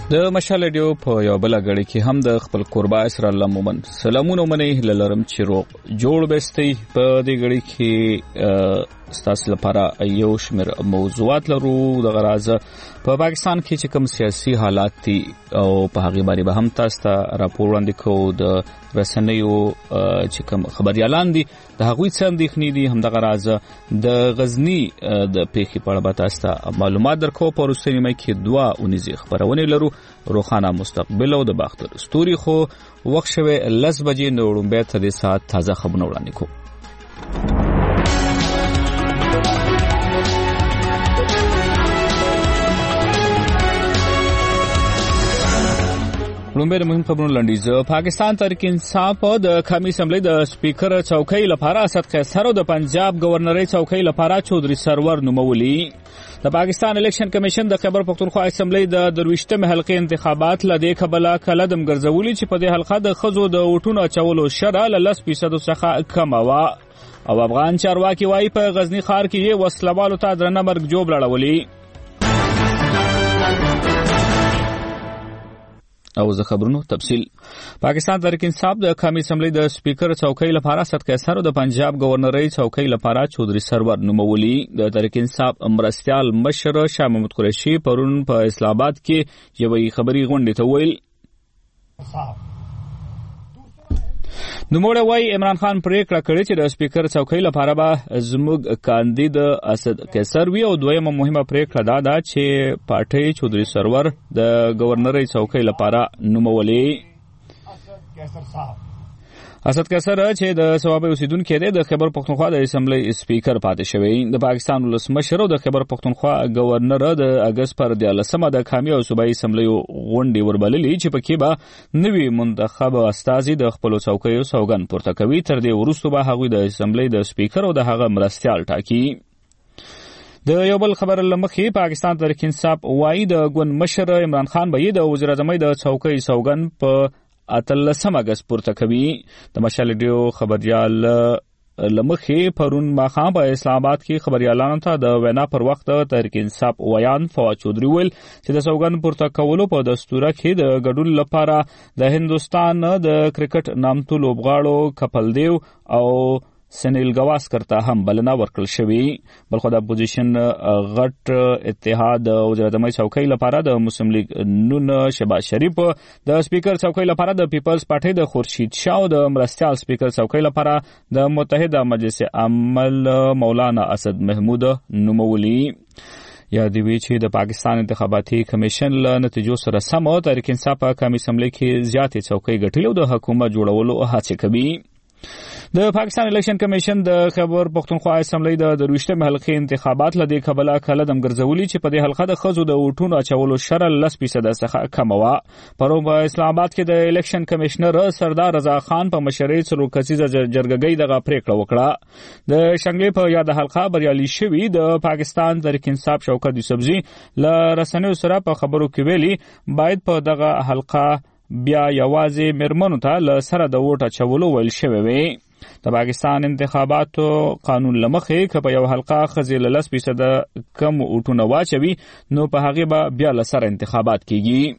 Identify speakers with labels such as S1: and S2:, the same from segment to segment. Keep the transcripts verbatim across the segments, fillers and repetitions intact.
S1: د مشال ډیو په یو بل غړي کې هم د خپل قربا اسر الله مومن سلامونه منې للرم چیرو جوړ بستي په دې غړي کې ستاسو لپاره یو شمېر موضوعات لرو د غراز په پاکستان کې چې کوم سیاسي حالات دي او په هغه باندې به هم تاسو ته راپور وړاندې کوو د رسنیو چې کوم خبريالان دي د هغوی څخه اندېښنې دي هم د غراز د غزنی د پیښې په اړه به تاسو ته معلومات درکو په وروستۍ نیمه کې دوه اونیزې خبرونه لرو روخانه مستقبل او د باختر ستوري خو وخت شوه لس بجې نو وړاندې ته د ساعت تازه خبرونه وړاندې کوو. لومبه د مهم خبرونو لنډیز. پاکستان تحریک انصاف د قومي اسمبلی د سپیکر چوکۍ لپاره اسد قیصر او د پنجاب گورنرۍ چوکۍ لپاره چودري سرور نومولي. د پاکستان الیکشن کمیشن د خیبر پختونخوا اسمبلی د درویشتمې حلقې انتخابات لدې کبله کلدم ګرځولي چې په دې حلقه د خزو د وټونو اچولو شرع ل لس فیصد څخه کم و او افغان چارواکي وايي په غزنی ښار کې یې وسلوالو ته درنه مرګ جوړ لړولي. او زه خبرونو تفصیل. پاکستان تحریک انصاف د قومي اسمبلی د سپیکر چوکۍ لپاره اسد قیصر او د پنجاب گورنرۍ چوکۍ لپاره چودري سرور نومولي. د تحریک انصاف مرستیال مشر شاه محمود قریشي پرون په اسلام آباد کې یوې خبري غونډې ته ویل نوموړی وايي عمران خان پریکړه کړې چې د سپیکر چوکۍ لپاره به زموږ کاندید اسد قیصر وي او دویمه مهمه پریکړه دا ده چې پارټۍ چودري سرور د گورنرۍ چوکۍ لپاره نومولي. اسد قیصر چې د ثوابي اوسیدونکو دی د خیبر پختونخوا د اسمبلی سپیکر پاتې شوی. د پاکستان ولسمشر او د خیبر پختونخوا گورنر د اگست پر دیالسمه د قومي او صوبایي اسمبلی غونډې وربللي چې پکې به نوي منتخب استازي د خپل چوکیو سوګند پورته کوي. تر دې وروسته به هغوی د اسمبلی د سپیکر او د هغه مرستیال ټاکي. د یو بل خبر لمخې پاکستان تحریک انصاف وايي د ګوند مشر عمران خان به د وزیر اعظم د چوکۍ سوګند په اتلسم اگست پورته کوي. د مشال ډیو خبريال لمخې پرون ماخام په اسلام آباد کې خبريالانو ته د وینا پر وخت تحریک انصاف ویان فواد چودري ویل چې د سوګند پورته کولو په دستور کې د ګډون لپاره د هندستان د کرکټ نامتو لوبغاړو کپل دیو او سنیل گواسکر ته هم بلنه ورکړل شوې. بلخو د اپوزیشن غټ اتحاد وزیر اعظم چوکۍ لپاره د مسلم لیگ نون شهباز شریف د سپیکر چوکۍ لپاره د پیپلز پارټي د خورشید شاه او د مرستیال سپیکر چوکۍ لپاره د متحده مجلس عمل مولانا اسد محمود نومولي. یا دی وی چې د پاکستان انتخاباتي کمیشن له نتیجو سره سم تحریک انصاف په قومي اسمبلی کې زیاتې چوکۍ ګټلې او د حکومت جوړولو هڅه کوي. د پاکستان الیکشن کمیشن د خیبر پختونخوا اسمبلی د درویشتمې حلقې انتخابات لدې کبله کلدم ګرځولي چې په دې حلقه د خزو د وټونو اچولو شرع لس فیصد څخه کم و. پرون په اسلام آباد کې د الیکشن کمشنر سردار رضا خان په مشرۍ څلور کسیزه جرګګۍ دغه پریکړه وکړه. د شنګلې په یاد حلقه بریالي شوی د پاکستان تحریک انصاف شوکت یوسفزي له رسنیو سره په خبرو کې ویلي باید په دغه حلقه بیا یوازې مرمنو ته له سره د ووټ اچولو ویل شوی وي. د پاکستان انتخاباتو قانون لمخې که په یو حلقه ښځې له لس فیصده کم ووټونه واچوي نو په هغې به بیا له سره انتخابات کیږي.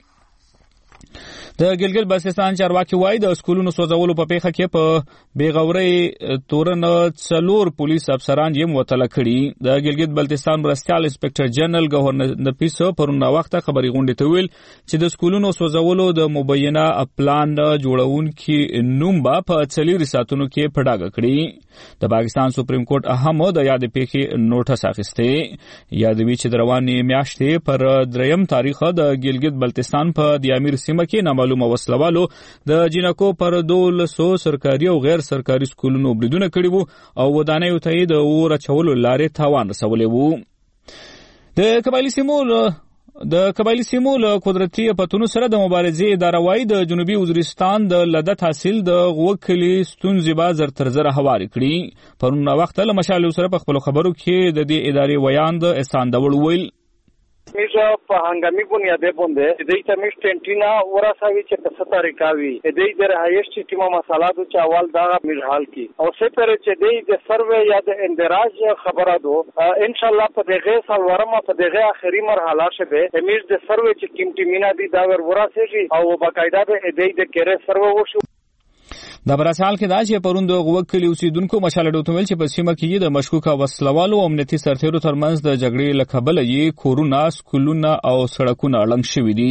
S1: د ګلګت بلتستان چارواکي وايي د سکولونو سوځولو په پیښه کې په بیغورۍ تورن څلور پولیس افسران یې معطله کړي. د ګلګت بلتستان مرستیال انسپکټر جنرال گورنر نفیس پرون وخت خبري غونډې ته ویل چې د سکولونو سوځولو د مبینه پلان جوړونکي نوم به په څلورو ساعتونو کې پډاګه کړي. د پاکستان سپریم کورټ اهم د یاد پیښې نوټس اخیسته. یادوي چې د روانې میاشتې پر دریم تاریخ د ګلګت بلتستان په دیامیر سیمه کې نامعلومه وسلوالو د جنکو پر دولسو سرکاري او غیر سرکاري سکولونو بریدونه کړي وو او ودانیو ته یې د اور اچولو لارې تاوان رسولی وو. د قبایلي سیمو د قبایلي سیمو له قدرتي پتونو سره د مبارزې اداره وايي د جنوبي وزیرستان د لده تحصیل د غوکلي ستونزې به زر تر زره هوارې کړي. پرون وخت له مشال سره په خپل خبرو کې د دې ادارې ویان د احسان دول ویل
S2: میجا په هنګامي بنیاده باندې د ایت میش ټینټینا وراسوي چې په ست طریقاوي د دې د رهایش چې تیمه مسالات او چاول دا مرحال کی او سپر چې د د سروې یا د اندراج خبره دو ان شاء الله په دغه سال ورما په دغه اخري مرحله شبه میش د سروې چې قیمتي مینا دي دا ور وراسي او باقاعده د دې د کېره سروې وشو.
S1: د براسال کې دا چې پروند غوکلی اوسیدونکو مشال ډوتویل چې په سیمه کې د مشکوک وسلوالو او امنیتي سرتیرو ترمنځ د جګړې لکبل یې کورونا سکولونه او سړکونه اړنګ شوي دي.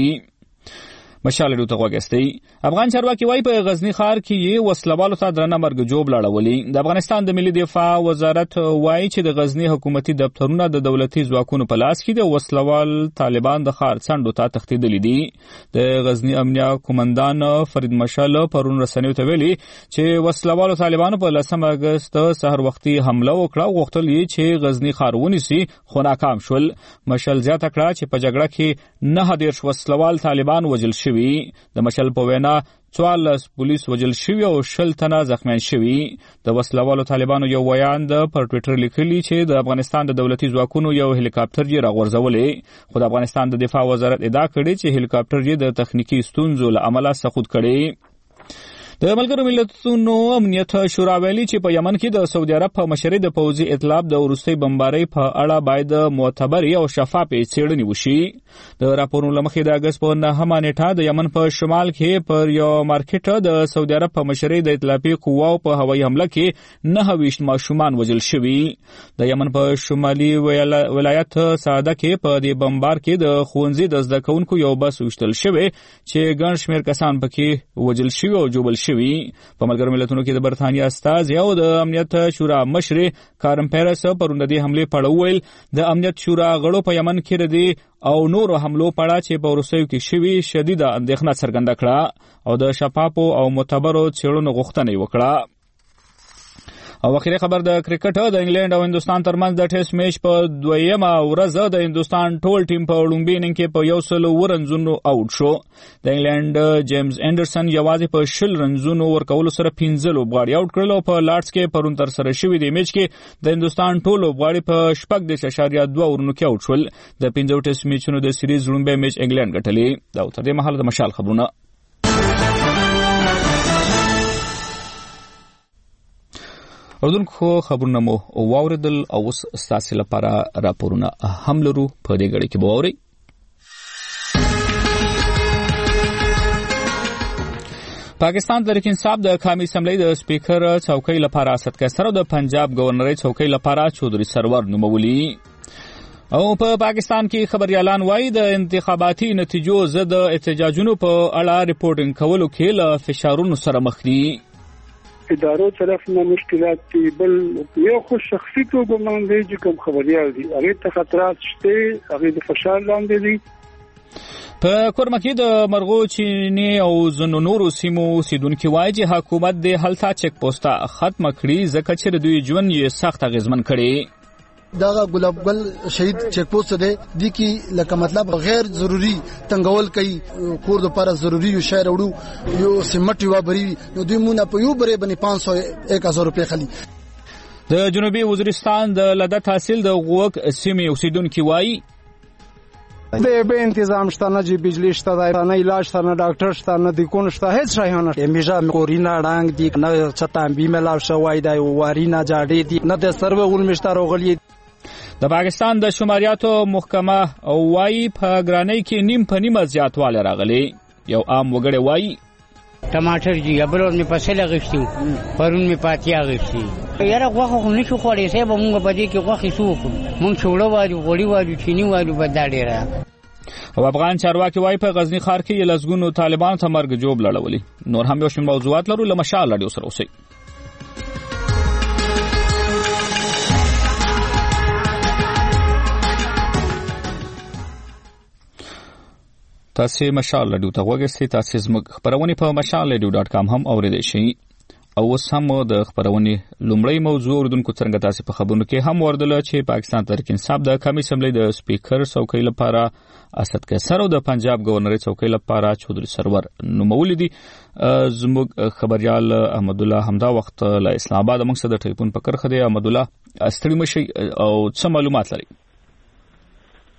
S1: مشال ډوته وګستي افغان چارواکي وای په غزنی ښار کې یې وسلوالو ته درنه مرګ جوړ لاړولې. د افغانستان د ملي دفاع وزارت وای چې د غزنی حکومتي دفترونه د دولتي ځواکونو په لاس کې د وسلوال طالبان د ښار څنډو ته تښتېدلي دي. د غزنی امنیه قومندان فرید مشال پرون رسنیو ته ویلي چې وسلوالو طالبانو په لسم اگست سحر وختي حمله وکړه او غوښتل یې چې غزنی ښار ونیسي خو ناکام شول. مشال زیاته کړه چې په جګړه کې نه دېرش وسلوال طالبان وژل شوي. د مشل په وینا څوارلس پولیس وژل شوي او شل تنه زخمیان شوي. د وسلوالو طالبانو یو ویاند پر ټویټر لیکلي چې د افغانستان د دولتي ځواکونو یو هلیکاپټر یې راغورځولې خو د افغانستان د دفاع وزارت ادعا کړې چې هلیکاپټر یې د تخنیکی ستونزو له امله سقوط کړی. د ملګرو ملتونو امنیت شورا ویلي چې په یمن کې د سعودي عرب په مشرۍ د پوځي ائتلاف د وروستۍ بمبارۍ په اړه باید معتبرې او شفافې څېړنې وشي. د راپورونو له مخې د اګست په نهمه نیټه د یمن په شمال کې پر یو مارکیټ د سعودي عرب په مشرۍ د ائتلافي قواو په هوایي حمله کې نهه ویشت ماشومان وژل شوي. د یمن په شمالي ولایت سعده کې په دې بمبار کې د ښوونځي د زده کوونکو یو بس وشتل شوی چې ګڼ شمېر کسان پکې وژل شوي او ژوبل شوي. په ملګرو ملتونو کې د برتانیا استازي او د امنیت شورا مشر کارن پیرس پرون د دې حملې په اړه وویل د امنیت شورا غړو په یمن کې ردي او نورو حملو په اړه چې په وروستیو کې شوي شدیده اندېښنه څرګنده کړه او د شفافو او معتبرو څېړنو غوښتنه یې وکړه. او اخیری خبر د کرکټ د انګلند او هندستان ترمنځ د ټیسټ میچ په دویمه ورځ د هندستان ټول ټیم په لومړي اننګ کې په یو سل ورنځونو آوټ شو. د انګلند جیمز انډرسن یوازې په شل رنځونو ورکولو سره پنځه لوبغاړي آوټ کړل او په لارډز کې پرون تر سره شوي د میچ کې د هندستان ټول لوبغاړي په شپږ دېرش اعشاریه دوه ورنو کې آوټ شول. د پنځو ټیسټ میچونو د سیریز لومړی میچ انګلند ګټلې. دا تر دې مهاله د مشال خبرونه. اردوونکو خبرونه مو واوریدل او اوس ستاسو لپاره راپورونه هم لرو په دې غړي کې به واورئ. پاکستان تحریک انصاف د قومي اسمبلی د سپیکر څوکۍ لپاره اسد قیصر او د پنجاب گورنرۍ څوکۍ لپاره چودري سرور نومولي. او په پاکستان کې خبريالان وایي د انتخاباتي نتیجو ضد احتجاجونو په اړه ریپورټینګ کولو کې له فشارونو سره مخ دي.
S3: ادارو طرف نه مشکلات دي بل یو خو شخصي توګه باندې چې کوم خبريال دي هغه ته خطرات شته هغه د فشار لاندې دي.
S1: په کورمه کې د مرغو چینی او زنو نورو سیمو اوسیدونکي وایي چې حکومت د هلته چک پوسټه ختمه کړي ځکه چې دوی ژوند یې سخت اغیزمن کړي.
S4: داغه ګلاب ګل شهید چک پوسټ دی د کی لکه مطلب غیر ضروری تنګول کوي کور د لپاره ضروری یو شهر وړو یو سیمټ یو بری نو دوی مونږ په یو بری باندې پانچ سو ایک هزار روپے خلی.
S1: د جنوبي وزیرستان د لده تحصیل د غوک سیمې اوسیدونکي وایي
S5: د به انتظام شته نه جی بجلی شته نه علاج شته نه ډاکټر شته نه د کون شته هیڅ شای نه امیجا کورینا رنگ دی نه چتام بیملا شوای دی وارینا جاړي دی نه د سروه ول مشتار غلی.
S1: د پاکستان د شماریاتو محکمه او وایي په ګرانۍ کې نیم په نیمه زیاتوالی راغلی. یو عام وګړی وایي
S6: ټماټر جی ابلور می پسې لغښتي پرون می پاتیا غښتي یاره غوښه خو نشو خوړې سه به موږ په دې کې غوښه سو موږ چوړو وایو غوړي وایو چینی وایو بداډیره.
S1: او افغان چارواکي وایي په غزنی ښار کې لسګونو طالبان ته مرګ جوړ لړولي. نور هم یو شمېر موضوعات لرو له مشال راډیو سره اوسئ. تاسو مشال رادیو ته وګورئ. تاسو زموږ خبرونه په مشال رادیو ډاټ کام هم اوریدئ شئ. او اوس هم د خبرونه لومړی موضوع اردوونکو څنګه تاسو په خبرونو کې هم وردل چې پاکستان تحریک انصاف د قومي اسمبلی د سپیکر څوکۍ لپاره اسد قیصر او د پنجاب گورنرۍ څوکۍ لپاره چودري سرور نومولي دي. زموږ خبريال احمد الله همدا وخت له اسلام آباد موږ سره د ټلیفون په کرخه دی. احمد الله ستړي مشي او څه معلومات لري؟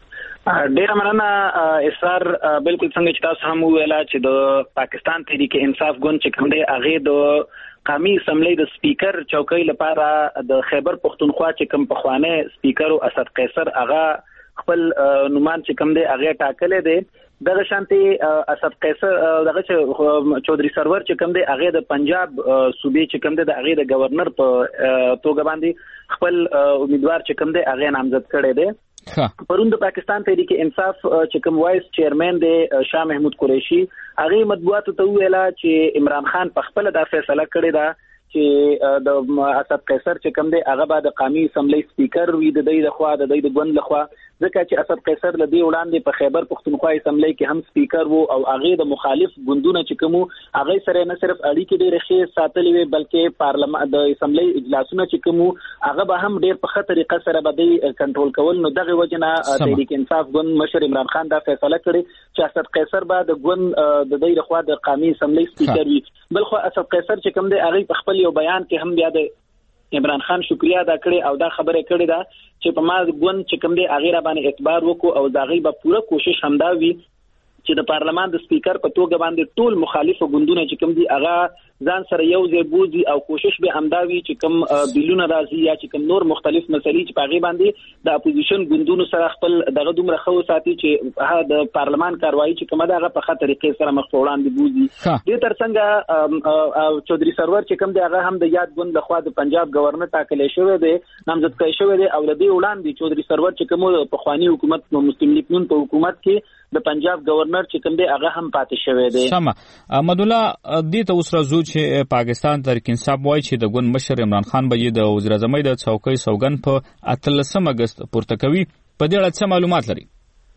S7: ډیره مننه اسرار. بالکل څنګه چې تاسو هم ویلا چې د پاکستان تحریک انصاف ګوند چې کوم دی هغه د قومي اسمبلی د سپیکر چوکۍ لپاره د خیبر پختونخوا چې کوم پخوانه سپیکر او اسد قیصر هغه خپل نومان چې کوم دی هغه ټاکلې دی. دغه شانتي اسد قیصر دغه چودري سرور چې کوم دی هغه د پنجاب صوبې چې کوم دی د هغه د گورنر په توګه باندې خپل امیدوار چې کوم دی هغه نامزد کړی دی. پرون د پاکستان تحریک انصاف چې کوم وایس چیرمن دی شاه محمود قریشي هغه مطبوعاتو ته ویلا چې عمران خان په خپل د فیصله کړی دا چې د اسد قیصر چې کوم دی هغه به د قومي اسمبلی سپیکر وي د دې د خوا د دې د ګوند لخوا، ځکه چې اسد قیصر لدی وړاندې په خیبر پختونخوا اسمبلی کې هم سپیکر وو او هغه د مخالف ګوندونو چې کوم هغه سره نه صرف اړیکې ډېرې ښې ساتلې وي بلکې پارلمان د اسمبلی اجلاسونه چې کوم هغه به هم ډېر په ښه طریقه سره به دی کنټرول کول. نو دغه وجنه تحریک انصاف ګوند مشر عمران خان دا فیصله کړې چې اسد قیصر به د ګوند د دې لخوا د قومي اسمبلی سپیکر وي. بل خو اسد قیصر چې کوم دی هغه په خپل یو بیان کې هم بیا د عمران خان شکریا ادا کړې او دا خبره کړې ده چې په ما ګوند چې کوم دی هغه را باندې اعتبار وکړو او دا غي به پوره کوشش همدا وي چې د پارلمان د سپیکر په توګه باندې ټول مخالف ګوندونه چې کوم دي هغه ځان سره یو ځای بوزي او کوشش به همداوي چې کوم بیلونه راځي یا چې کوم نور مختلف مسلې چې پاغي باندې د اپوزیشن ګوندونو سره خپل دغه دومره خو ساتي چې د پارلمان کاروایی چې کومه دغه په خاطر طریقې سره مخ وړاندې بوزي. دې ترڅنګ چودري سرور چې کوم دی هغه هم د یاد ګوند لخوا د پنجاب گورنر ټاکل شوی دی نامزد کړی شوی دی او د دې وړاندې چودري سرور چې کوم په خواني حکومت مسلم لیگ نون په حکومت کې د پنجاب گورنر چې کوم دی هغه هم پاتې شوی دی.
S1: سم احمد الله دې ته اوس راځو چې پاکستان تحریک انصاف وایي چې د ګوند مشر عمران خان به د وزیر اعظم د څوکۍ سوګند په اتلسم اگست پورته کوي. په دې اړه څه معلومات لري؟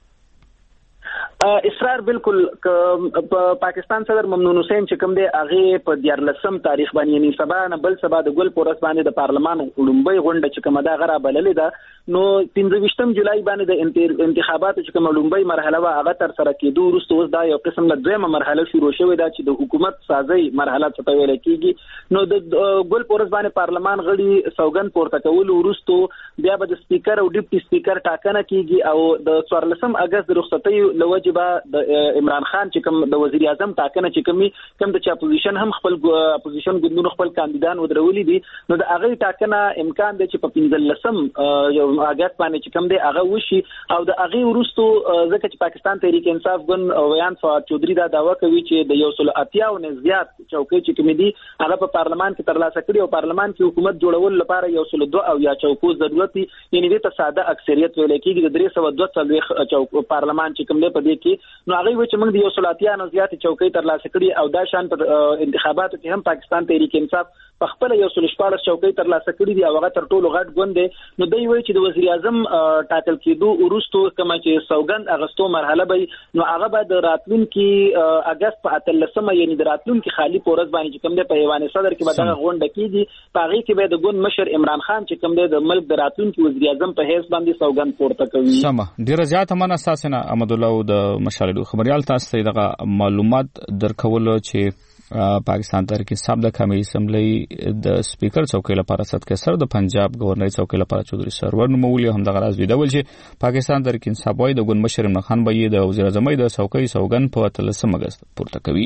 S7: اسرار بالکل په پاکستان صدر ممنون حسین چې کوم دی هغه په دیارلسم تاریخ باندې یعنی سبا نه بل سبا د ګل پورس باندې د پارلمان لومبۍ غونډه چې کومه دا غره بللې ده نو پنځه ویشتم جولای باندې د انتخاباتو چې کومه لومبۍ مرحله وا هغه تر سره کېدو وروسته اوس دا یو قسم له دویمه مرحله شروع شوې ده چې د حکومت سازي مرحله څه ویل کېږي. نو د ګل پورس باندې پارلمان غړي سوګند پورته کول وروسته بیا به د سپیکر او ډیپټي سپیکر ټاکنه کېږي او د څوارلسم اگست د رخصتۍ لوجه د عمران خان چې کوم د وزیر اعظم ټاکنه چې کومي کوم د اپوزیشن هم خپل اپوزیشن ګوندونو خپل کاندیدان ودرولي دي نو د هغه ټاکنه امکان دی چې په پنځلسم اگست باندې چې کوم دی هغه وشي او د هغه وروسته ځکه چې پاکستان تحریک انصاف ګوند ویان فواد چودري دا داوا کوي چې د یو سل اتیا او نه زیات چوکۍ چې کوم دي هغه په پارلمان کې ترلاسه کړي او پارلمان کې حکومت جوړول لپاره یو سل دو او یا چوکو ضرورت دي یعنی د ساده اکثریت ویل کېږي د درې سوه دوه څلوېښت چوکو پارلمان چې کوم دی په دې کې نو هغه و چې موږ د یو سلاتیا نه زیات چوکۍ ترلاسه کړي او دا شان پر انتخاباتو کې هم پاکستان تحریک انصاف په خپل یو سل شپږ چوکۍ ترلاسه کړي دي او هغه تر ټولو غټ ګوند دی. نو دوی وایي چې د وزیر اعظم ټاکل کېدو وروسته کومه چې سوګند اغستو مرحله به نو هغه به د راتلونکي اگست په اتلسمه یعنی د راتلونکي خالی پورز باندې چې کوم دی په ایوان صدر کې به دغه غونډه کېږي په هغه کې به د ګوند مشر عمران خان چې کوم دی د ملک د راتلونکي وزیر اعظم په حیث باندې سوګند پورته کوي.
S1: سم ډیره زیاته مننه اساسنه احمد الله د مشالو خبريال تاسو ته دغه معلومات درکول چې پاکستان تحریک انصاف د قومي اسمبلی د سپیکر څوکۍ لپاره اسد قیصر د پنجاب گورنر څوکۍ لپاره چودري سرور نومولي هم دغه راز ویډول چې پاکستان تحریک انصاف وایي د ګوند مشر عمران خان به د وزیر اعظم د څوکۍ سوګند په اتلسم اگست پورته کوي.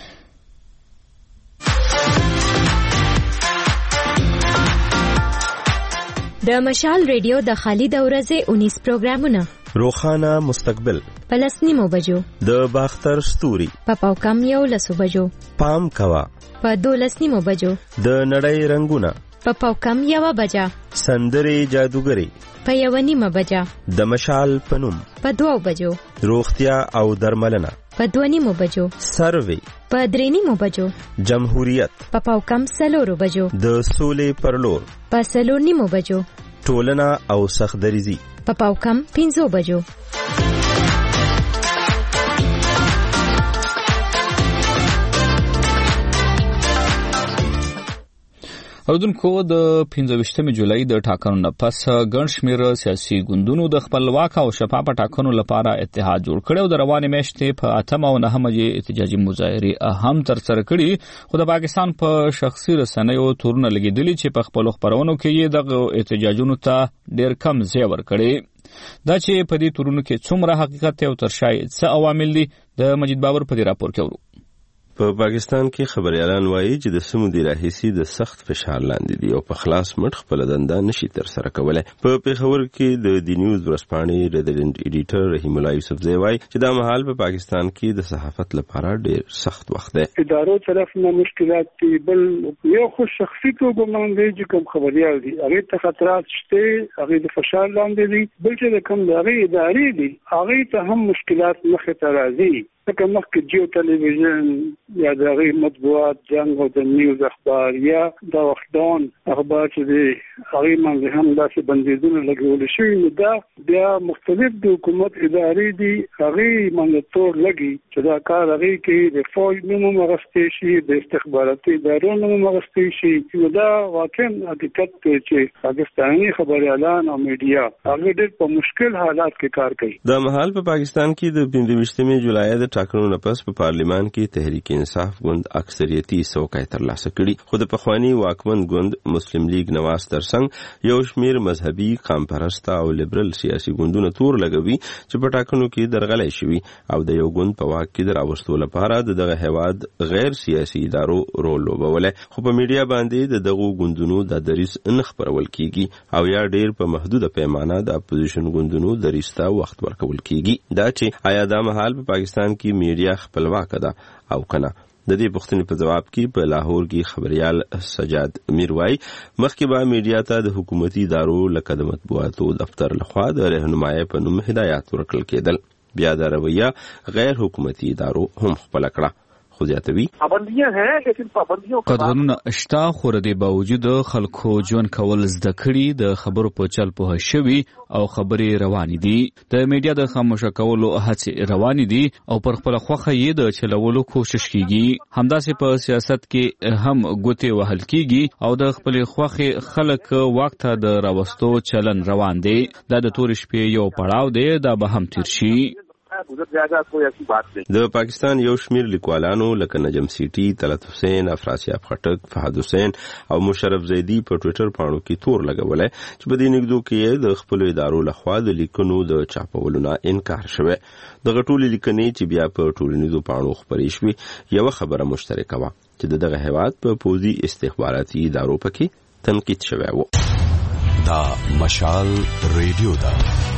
S8: د مشال ریډیو د خالد اورزه انیس پروګرامونه
S9: روخانه مستقبل
S8: پلسنیمو بجو
S9: د باختر ستوري
S8: په پاوکم یو لسو بجو
S9: پام کوا
S8: په دولسنیمو بجو
S9: د نړۍ رنگونه
S8: په پاوکم یو بجا
S9: سندري جادوګری
S8: په یو نیمه بجا
S9: د مشال پنوم
S8: په دوو بجو
S9: روغتیا او درملنه
S8: په دوه نیمو بجو
S9: سروي
S8: په درې نیمو بجو
S9: جمهوریت
S8: په پاوکم سلورو بجو
S9: د سولې پرلور
S8: په سلور نیمو بجو
S9: ټولنه او سخدریزي
S8: په پاوکم پنځو بجو.
S1: اردوونکو د پنځه ویشتمې جولای د ټاکنو نه پس ګڼ شمېر سیاسي ګوندونو د خپلواک او شفافه ټاکنو لپاره اتحاد جوړ کړی او د روانې میاشتې په اتم او نهمه یې احتجاجي مظاهرې هم ترسره کړي خو د پاکستان په شخصي رسنیو تورونه لګېدلي چې په خپلو خپرونو کې یې دغه احتجاجونو ته ډېر کم ځای ورکړی. دا چې په دې تورونو کې څومره حقیقت او تر شاید څه عوامل دي د مجید بابر په دې راپور کې ورو.
S9: په پاکستان کې خبريالان وایي چې د سمو دی راهیسي د سخت فشار لاندې دي او په خلاص مټ خپل دنده نشي تر سره کولای. په پیښور کې د دی نیوز ورسپانې ریزیډنټ ایډیټر رحیم الله یوسفزی وایي چې دا مهال په پاکستان کې د صحافت لپاره ډېر سخت وخت دی.
S3: ادارو طرف نه مشکلات دي، بل یو خو شخصي توګه باندې چې کوم خبريال دي هغه ته خطرات شته، هغه د فشار لاندې دي، بل چې کوم دغه ادارې دي هغه ته هم مشکلات مخې ته راځي. لکه مخکې جیو ټلویزیون یا د هغې مطبوعات جنګ او د نیوز اخبار یا د وخت اخبار چې دی هغې باندې هم داسې بندیزونه لګولی شوي، نو دا بیا مختلف د حکومت ادارې دي هغې باندې تور لګي چې دا کار هغې کې د فوج نوم هم اخیستی شي، د استخباراتي ادارو نوم هم اخیستی شي. نو دا واقعا حقیقت دی چې پاکستاني خبریالان او میډیا هغې ډېر په مشکل حالات کې کار کوي.
S9: دا مهال په پاکستان کې د پنځه ویشتمې جولای د ټاکنو نه پس په پارلیمان کې تحریک انصاف ګوند اکثریتي څوکۍ ترلاسه کړي، خو د پخواني واکمن ګوند مسلم لیگ نواز ترڅنګ یو شمیر مذهبي قام پرسته او لیبرل سیاسي ګوندونه تور لګوي چې په ټاکنو کې درغلۍ شوي او د یو ګوند په واک کې د راوستو لپاره د دغه هیواد غیر سیاسي ادارو رول لوبولی. خو په میډیا باندې د دغو ګوندونو د دریځ نه خپرول کیږي او یا ډیر په محدوده پیمانه د اپوزیشن ګوندونو دریځ ته وخت ورکول کیږي. دا چې آیا دا مهال په پاکستان کې میډیا خپلواک ده او کنه؟ د دې پوښتنې په جواب کې په لاهور کې خبريال سجاد امیر وایي مخکې به میډیا ته د حکومتي ادارو لکه د مطبوعاتو دفتر لخوا د رهنمایي په نوم هدایات ورکړل کېدل، بیا دا رویه غیر حکومتي ادارو هم خپل کړه.
S1: قدرونه شته خو د باوجود خلکو ژوند کول زده کړي، د خبرو په چل په شوي او خبرې روانې دي، د میډیا د خاموشه کولو هڅې روانې دي او پر خپل خوخه یې د چلولو کوشش کیږي. همداسې په سیاست کې هم ګوتې وهل کیږي او د خپل خوخه خلک وخت د راوستو چلن روان دي. دا د تور شپې یو پړاو دی، دا به هم تیر شي.
S9: د پاکستان یو شمیر لیکوالانو لکه نجم سیټي، طلعت حسین، افراسیاب خټک، فهد حسین او مشرف زیدی په ټوئیټر پاڼو کې تور لګولای چې په دې نګدو کې د خپل ادارو لخوا د لیکنو د چاپولو نه انکار شوی. د غټولې لیکنې چې بیا په ټولنیزو پاڼو خپرې شوې یو خبره مشترکه وه چې دغه هیواد په پوځي استخباراتي ادارو پکې تنقید شوی و.
S10: دا مشال ریډیو دا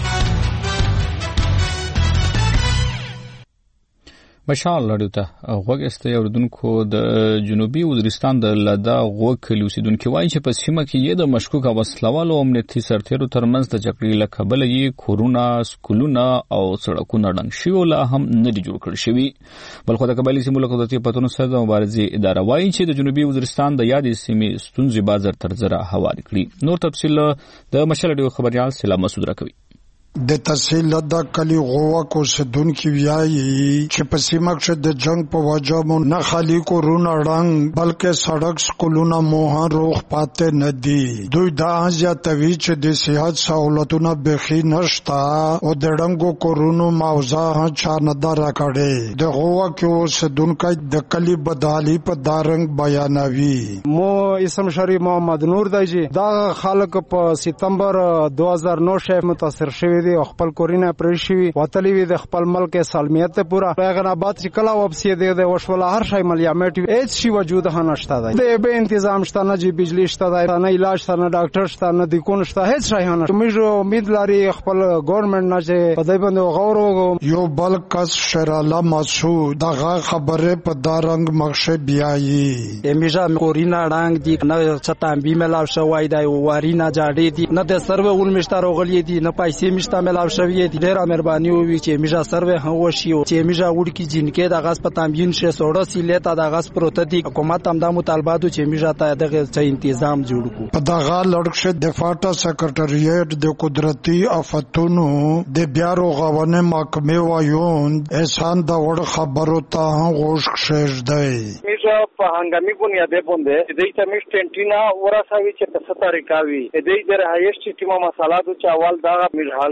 S1: مشال لړیو ته غوږسته اوردونکو د جنوبي وزیرستان د لدا غوږ کلی اوسیدونکو وایي چې په سیمه کې د مشکوک وسلوالو او امنیتي سرتیرو ترمنځ د جګړې له کبله یې کورونه، سکولونه او سړکونه ډنګ شوي لا هم نه دي جوړ کړل شوي. بلخو د قبایلي سیمو له قدرتي پتونو سره د مبارزې اداره وایي چې د جنوبي وزیرستان د یادې سیمې ستونزې بازار تر زره هوارې کړي. نور تفصیل د مشال رادیو خبريال سلام مسعود راکوي.
S11: د تحصیل د کلی غوا کو سدونکو ویایي چې په سیمه کې د جنگ په وجه مو نه خالی کورونه رنگ بلکې سړک سکولونه مو روغ پاتې نه دي. دوی دا ځاتوي چې د صحت سہولتونه بخي نشتا او د رنگو کورونو موضوع چا نه درا کړي. د غوا کو سدونکو د کلی بدالي په دارنګ بیانوي.
S5: مو اسم شریف محمد نور دی دا خلک په سپتمبر دو هزار نو شې متاثر شوی دي او خپل کورینه پرشي وتلی وي د خپل ملک سالمیت پورا پیغام آباد چې کلا واپسی دی د وشول هر شی ملیامټ هیڅ شی وجود نه شته دی. د به تنظیم شته نه جی بجلی شته دی، نه علاج شته، نه ډاکټر شته، نه د کون شته، هیڅ شی نه. موږ امید لري خپل ګورنمنت نه چې په دې باندې غور وکړو.
S11: یو بل کس شراله مسعود دغه خبره په دارنګ مخشه بیایي.
S5: امیجا کورینه رنگ دی نه چتام بي ملاو شوای دی وارینا جاړي دی نه د سروې ول مشتار غلي دی نه پیسې مشته ملاو شوی دی. ډیر مهرباني وي چې میجا سروې هم وشي او چې میجا وړ کی جنکه د غاز په تامین شه سوړه سیلته د غاز پروتدي حکومت هم د مطالباتو چې میجا ته دغه څه تنظیم جوړ کو.
S11: په دغه لړکشه د فاټا سکرټریټ د قدرتي آفتونو د بیارو غوونه محکمه وایون احسان د وړ خبرو ته غوښ شش دی.
S2: میجا په هنګامي بنیاد باندې د دې تمیش ټینټینا ورساوي چې په ستاره کاوي د دې د رهایش ټیمه مسالاتو چاوال دا میرحال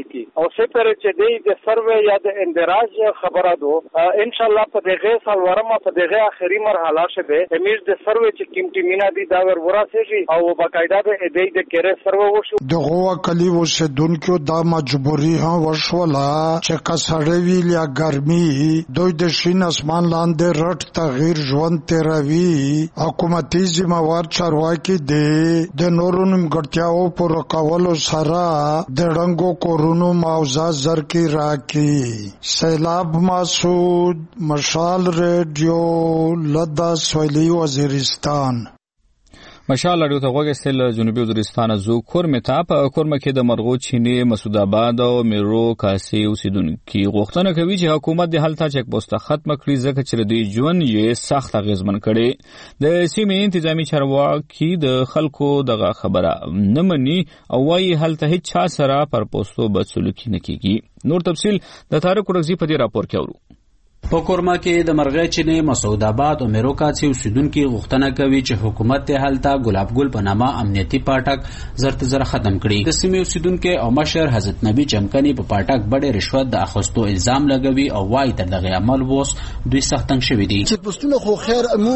S2: کی او سپره چې دی د سروې یا د اندراج خبره دو ان شاء الله په دغه سال ورما په دغه اخري مرحله شبه امیر د سروې چې قیمتي مینا دي دا ور وراسي او باقاعده د دې د کېره سروې وشو
S11: دغه کلی وسدونکو دا مجبوری ها وشولا چې کسړوي یا ګرمي دوی د شین اسمان لاندې رټ تغییر ژوند تیروي حکومتي ذمہوار چارواکي دي د نورو نیمګړتیاو پر کولو سره د رنگو کورونو معاوضه زرکی راکی. سیلاب مسعود، مشال ریڈیو، لدا سویلی وزیرستان.
S1: مشال اړیو ته وګستل جنوبي وزیرستان زو کورمه ته په کورمه کې د مرغو چینه مسعود آباد او میرو کاسي اوسیدونکو غوښتنه کوي چې حکومت د حالت چک پوسټ ختم کړي ځکه چې د ژوند یې سخت اغیزمن کړي. د سیمې انتظامی چارواکي د خلکو دغه خبره نه مني او وايي حالت هیڅ چا سره پر پوسټو بدسلوکي نه کیږي. نور تفصيل د طارق ورغزي په دې راپور کې اورو.
S12: په کورما کې د مرغۍ چینه مسعود آباد او میرو کاسي اوسیدونکو غوښتنه کوي چې حکومت ته حالت ګلاب ګل په نامه امنیتي پاټک زرت زر ختم کړي. د سیمې اوسیدونکو او مشر حضرت نبی چمکني په پاټک بډې رشوت د اخستو الزام لګوي او وايي تر دغه عمل ووس دوی سختنګ شوی دي.
S4: چې پښتون خو خیر مو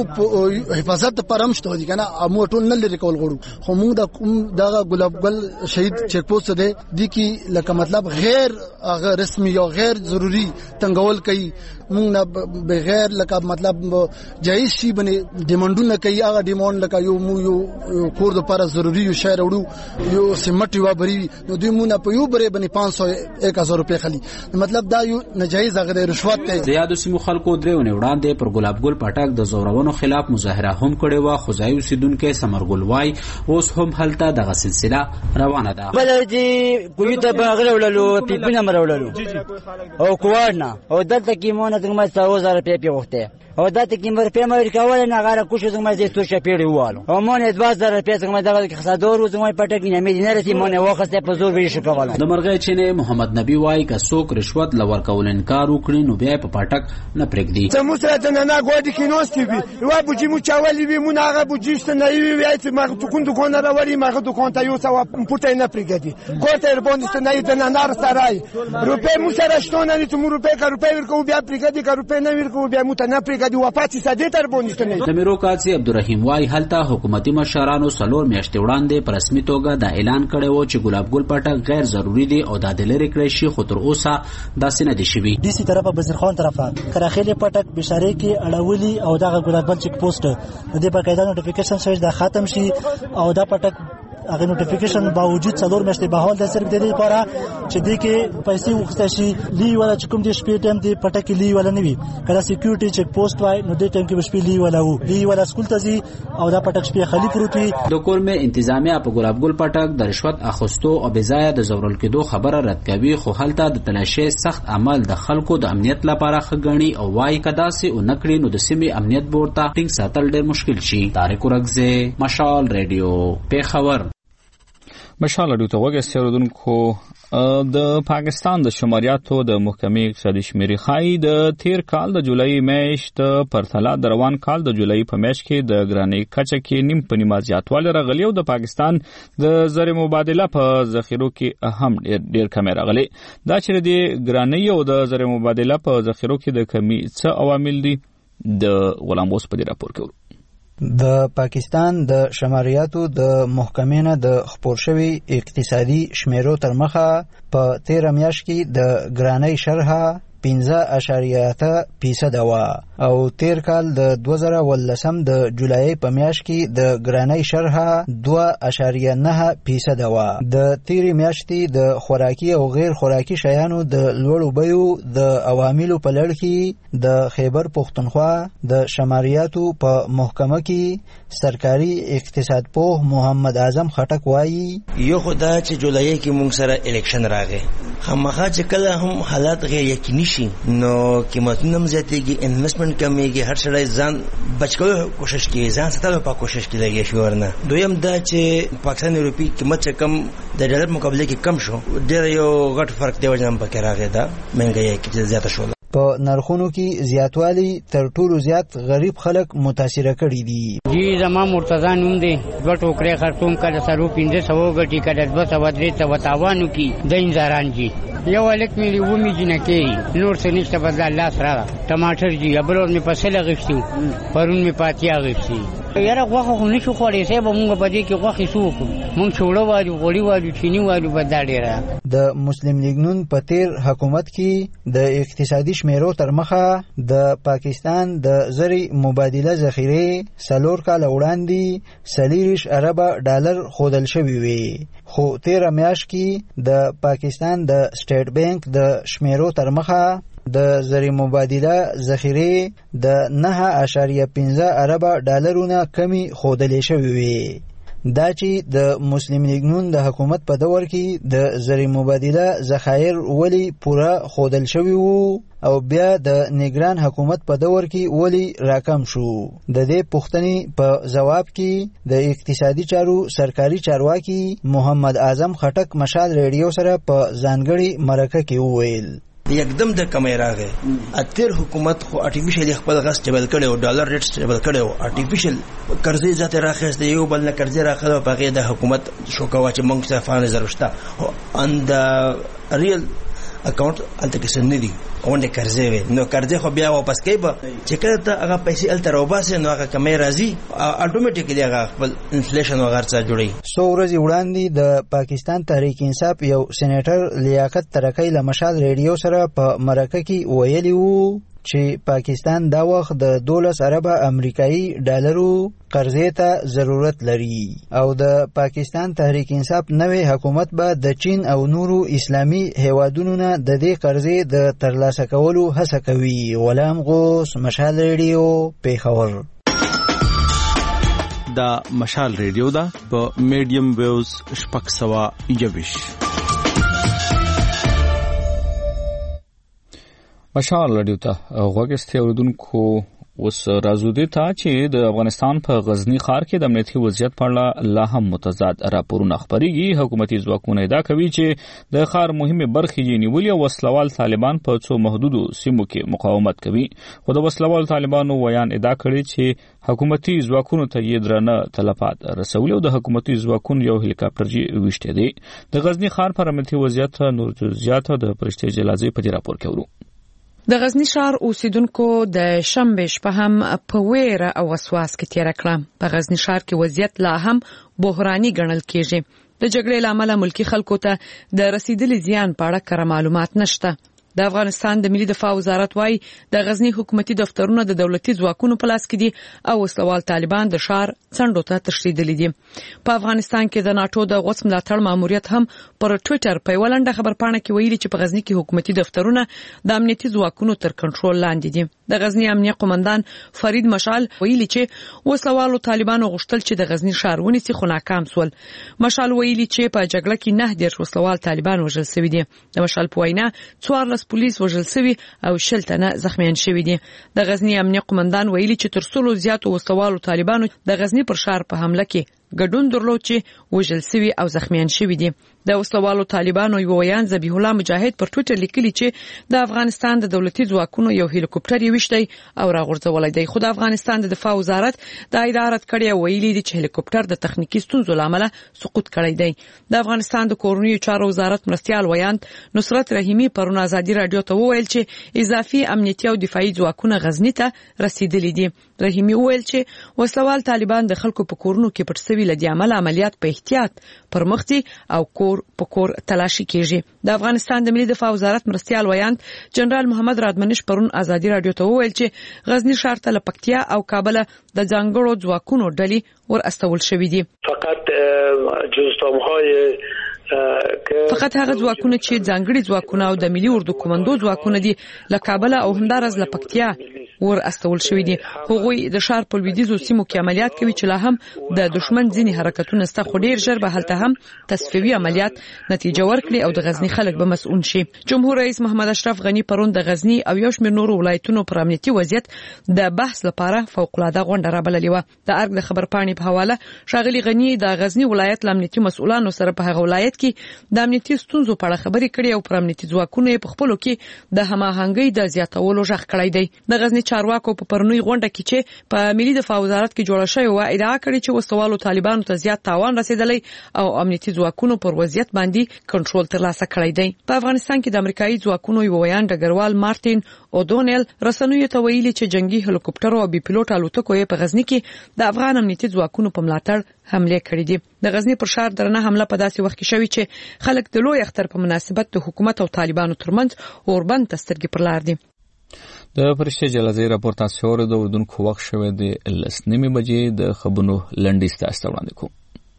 S4: حفاظت پر امشته دي کنه مو ټول نه لري کول غوړو خو موږ د کوم دغه ګلاب ګل شهید چک پوسټ دی دي کی لکه مطلب غیر هغه رسمي او غیر ضروری تنګول کوي مونږ نه بغیر لکه مطلب جایز شي باندې ډیمانډونه کوي هغه ډیمانډ لکه یو مو یو کور د لپاره ضروری یو شی راوړو یو سیمټ یو بری نو دوی مونږ په یو بری باندې پانچ سو ایک هزار روپے خلی مطلب دا یو ناجایز هغه رشوت دی.
S12: د یادو سیمو خلکو درېونه وړاندې پر ګلاب ګل پټاک د زورونو خلاف مظاهره هم کړې و. خدای اوسیدونکو سمرګل وای اوس هم هلته دغه سلسله روانه ده.
S13: بلدي کوی ته بغلولو پیپونه مرولو او کوارنا او دلته کې مونږ څنګه څو زره پیپی وخته او دا ته کیمر پیمر کول نه غاره کوشش زما دې ستور شپېړی والو او مونږ دوه زره پیسې کومه دغه کې خسادور و زما پټک نه مې نه رسي مونږ وخت په زور ویش کوله.
S12: د مرغۍ چینه محمد نبی وای که څوک رشوت لور کول انکار وکړي نو بیا په پټک نه پرېږدي.
S14: ته مو سره ته نه غوډی کې نوستي وي و بوجي مو چاولي وي مونږ هغه بوجي ست نه وي وای چې ما تو کوم دکان راوړي ما دکان ته یو څو پټه نه پرېږدي کوته باندې ست نه ته نه نار سره روپې مو سره شتونه نه ته مو روپې کا روپې ورکو بیا پرېږدي کا روپې نه ورکو بیا مو ته نه پرېږدي و پاتې
S12: د میرو کاسي عبدالرحیم وای هلته حکومتي مشرانو سلور میاشتې وړاندې په رسمي توګه دا اعلان کړی و چې ګلاب ګل پټک غیر ضروری دی او دا د لری کړی شي خو تر اوسه داسې نه دي شوي.
S15: ډي سي طرفه بزرخان طرفه کراخیل پټک بشاره کې اړولي او دا ګلاب ګل چک پوسټ د باقاعده نوټیفیکیشن شوی دا ختم شي او دا پټک هغه نوټیفیکیشن باوجود څلور میاشتې بهال د صرف د دې لپاره چې د کې پیسې وخته شي لی ولا چې کوم د شپې ټیم دی پټک لی ولا نه وي کله سکیورټي چک پوسټ وای نو د ټیم کې شپې لی ولا وو لی ولا سکول ته زی او دا پټک شپې خالی پروت وي.
S12: د کورمه انتظامیه په ګلاب ګل پټک د رشوت اخستو او بځای د زورل کېدو خبره رد کوي خو هلته د تلاشي سخت عمل د خلکو د امنیت لپاره خګنی او وای کدا سي او نکړي نو د سیمې امنیت بورډ ته ټینګ ساتل ډېر مشکل شي. طارق ورغزه، مشال ریډیو، پیښور.
S1: مشال اړیو ته وګستل د پاکستان د شماریاتو د محکمې اقتصادي شمیرې خای د تیر کال د جولای میاشت پرتله د روان کال د جولای په میاشت کې د ګرانۍ کچه کې نیم په نیمه زیاتوالی راغلی او د پاکستان د زر مبادله په ذخیرو کې هم ډیر کمی راغلی. دا چې د ګرانۍ او د زر مبادله په ذخیرو کې د کمی څه عوامل دي د غلام اوس په دې راپور کې.
S16: د پاکستان د شماریاتو د محکمې نه د خپور شوي اقتصادي شمیرو تر مخه په تیره میاشت کې د ګرانۍ شرحه پنځه اعشاریه اته فیصد وه او تیر کال د دوه زره ولسم د جولای په میاشت کې د ګرانۍ شرحه دوه اعشاریه نه فیصد وه. د تیرې میاشتې د خوراکي او غیر خوراکي شیانو د لوړو بیو د عواملو په لړ کې د خیبر پښتونخوا د شماریاتو په محکمه کې سرکاري اقتصاد پوه محمد اعظم خټک وایي
S17: یو خدای چې جولای کې موږ سره الیکشن راغی خامخا چې کله هم حالات غیر یقیني شي نو قیمتونه هم زیاتېږي انویسټمنټ کمیږي هر سړی ځان بچ کولو کوشش کوي ځان ساتلو په کوشش کې لګي شي ورنه. دویم دا چې پاکستان روپی قیمت چې کم د ډالر مقابله کې کم شو ډېر یو غټ فرق دی وجه هم پکې راغی دا مهنګي کې زیاته شو.
S16: په نرخونو کې زیاتوالی تر ټولو زیات غریب خلک متاثره کړي دي.
S6: جی زما مرتضی نوم دی، دوه ټوکرې خرطوم کله سرو پنځه سوه ګټي کله دوه سوه درې سوه تاوانو کې د انځاران جي یو الک مې ومې جنکې نور څه نشته بس الله سره ټماټر جي ابلور مې فصل اغښتي پرون مې پاتې اغښتي یاره غوښه خو نشو خوړی صاحب مونږ په دې کې غوښې څه وکړو مونږ چوړه وایو غوړي وایو چینی وایو بس دا ډېره.
S16: د مسلم لیگ نون په تیر حکومت کې د اقتصادي شمیرو تر مخه د پاکستان د زری مبادله ذخیره څلور کاله وړاندې څلېرویشت اربه ډالر ښودل شوي وي، خو تیره میاشت کې د پاکستان د سټیټ بانک د شمیرو تر مخه د زری مبادله ذخیره د نه اعشاریه پنځه اربه ډالرونه کمی ښودلې شوې وي. دا چې د مسلم لیگ نون د حکومت په دور کې د زری مبادله ذخایر ولی پوره ښودل شوي وو او بیا د نگران حکومت په دور کې ولی راکم شو. د دې پوښتنې په جواب کې د اقتصادي چارو سرکاري چارواکي محمد اعظم خټک مشال ریډیو سره په ځانګړي مرکه کې وویل
S17: یکدم د کمی راغی. اتر حکومت خو آرټیفیشل خپل غس ټیبل کړي او ډالر ریټ ټیبل کړي او آرټیفیشل قرضې ذات راخسته یو بل نه قرضې راخلو په کې د حکومت شوکوا چې موږ څه فانه زروشته او ان د ریل اکاونټ الته کې سن دي او نه قرضې وي نو قرضې خو بیا واپس کوي به چې کله ته هغه پیسې الته راوباسي نو هغه کمی راځي اتوماتیکلی هغه خپل انفلیشن وغیرہ څه جوړي.
S16: څو ورځې وړاندې د پاکستان تحریک انصاف یو سېنیټر لیاقت ترکی له مشال ریډیو سره په مرکه کې ویلي وو چې پاکستان دا وخت د دولس اربه امریکایي ډالرو قرضې ته ضرورت لري او د پاکستان تحریک انصاف نوې حکومت به د چین او نورو اسلامي هیوادونو نه د دې قرضې د ترلاسه کولو هڅه کوي. غلام غوث، مشال ریډیو، پیښور.
S18: دا مشال ریډیو دا په میډیم ویوز شپږ سوه یوویش.
S1: مشال رادیو ته غوږ اوریدونکو اوس راځو دې ته چې د افغانستان په غزنی ښار کې د امنیتي وضعیت په اړه لا هم متضاد راپورونه خپرېږي. حکومتي ځواکونه ادعا کوي چې د ښار مهمه برخې یې نیولې او وسلوال طالبان په څو محدودو سیمو کې مقاومت کوي، خو د وسلوال طالبانو ویان ادعا کړي چې حکومتي ځواکونو ته یې درنه تلفات رسولي او د حکومتي ځواکونو یو هلیکاپټر یې ویشته دی. د غزنی ښار پر امنیتي وضعیت نور جزئیات د پرشته جلازي په دې راپور کې ورو.
S19: د غزنی ښار اوسیدونکو د شنبې شپه هم په ویره او وسواس کې تیر کړه. په غزنی ښار کې وضعیت لا هم بحراني ګڼل کېږي. د جګړې لامل ملکی خلکو ته د رسیدلي زیان په اړه کره معلومات نشته. د افغانستان د ملي دفاع وزارت وايي د غزنی حکومتي دفترونه د دولتي ځواکونو په لاس کې دي او وسلوال طالبان د ښار څنډو ته تښتېدلي دي. په افغانستان کې د ناتو د غوڅ ملاتړ ماموریت هم پر ټوئیټر په یوه لنډه خبرپاڼه کې ویلي چې په غزنی کې حکومتي دفترونه د امنیتي ځواکونو تر کنټرول لاندې دي. د غزنی امنیه قومندان فرید مشال ویلي چې وسلوالو طالبانو غوښتل چې د غزنی ښار ونیسي خو ناکام سول. مشال ویلي چې په جګړه کې نه دېرش وسلوال طالبان وژل شوي دي. د مشال په وینا څوارلس پولیس وژل شوي او شل تنه زخمیان شوي دي. د غزنی امنیه قومندان ویلي چې تر څلو زیاتو وسلوالو طالبانو د غزنی پر ښار په حمله کې ګډون درلود چې وژل شوي او زخمیان شوي دي. د وسلوالو طالبانو یو ویان ذبیح الله مجاهد پر ټوئیټر لیکلی چې د افغانستان د دولتي ځواکونو یو هلیکوپټر یې وشتي او راغورځولای دی، خو د افغانستان د دفاع وزارت د ادارت کړي ویلي دي چې هلیکوپټر د تخنیکی ستونزو لامل سقوط کړی دی. د افغانستان د کورنیو چارو وزارت مرستيال ویان نصرت رحیمی پرون ازادي رادیو ته وویل چې اضافي امنیتي او دفاعي ځواکونه غزنی ته رسیدلي دي. رحیمی ویل چې وسلوال طالبان د خلکو په کورونو کې پټ شوي لدی عمل عملیات په احتیاط پر مخ دي او کور په کور تلاشي کیږي. د افغانستان د ملي دفاع وزارت مرستيال ویان جنرال محمد رادمنش پرون ازادي رادیو ته وویل چې غزنی ښار ته له پکتیا او کابل د ځانګړو ځواکونو ډلې ور استول شوې دي.
S20: فقط جزدامهای
S19: فقط هغه ځواکونه چې ځانګړي ځواکونه او د ملي اردو کمانډو ځواکونه دي له کابل او همدارس له پکتیا ور استول شوې دي. هغوی د ښار په لویدیځو سیمو کې عملیات کوي چې لا هم د دشمن ځینې حرکتونه ستا خو ډیر ژر به هلته هم تصفیوي عملیات نتیجه ورکړي او د غزنی خلک به مسؤل شي. جمهور رئیس محمد اشرف غنی پرون د غزنی او یو شمېر نورو ولایتونو پر امنیتي وضعیت د بحث لپاره فوق العاده غونډه رابللې و. د ارګ د خبرپاڼې په حواله ښاغلي غنی د غزنی ولایت امنیتي مسؤلانو سره په هغه ولایت کې د امنیتي ستونزو په اړه خبرې کړې او پر امنیتي ځواکونو په خپلو کې د هماهنګۍ د زیاتولو ژغ کړی دی. د غزنی چارواکو په پرونی غونډه کې چې په ملي دفاع وزارت کې جوړه شوې و ادعا کړې چې وسوالو طالبانو ته زیات تاوان رسیدلی او امنیتي ځواکونو پر وضعیت باندې کنټرول ترلاسه کړی دی. په افغانستان کې د امریکایي ځواکونو یو ویان ډګروال مارټین اودونیل رسنیو ته ویلي چې جنگي هلیکوپټر او بي پيلوټ الوتکو په غزنی کې د افغان امنیتي ځواکونو په ملاتړ حمله کړې دي. د غزنی پر ښار درنه حمله په داسې وخت کې شوې چې خلک د لوی اختر په مناسبت د حکومت او طالبانو ترمنځ اوربند تسترګې پر لار دي.
S1: د فرشته جلازي راپور تاسو اوریدو اوردونکو وخت شوه د لسنیمه بجې د خبرونو لنډیز تاسو وړاندې کوم.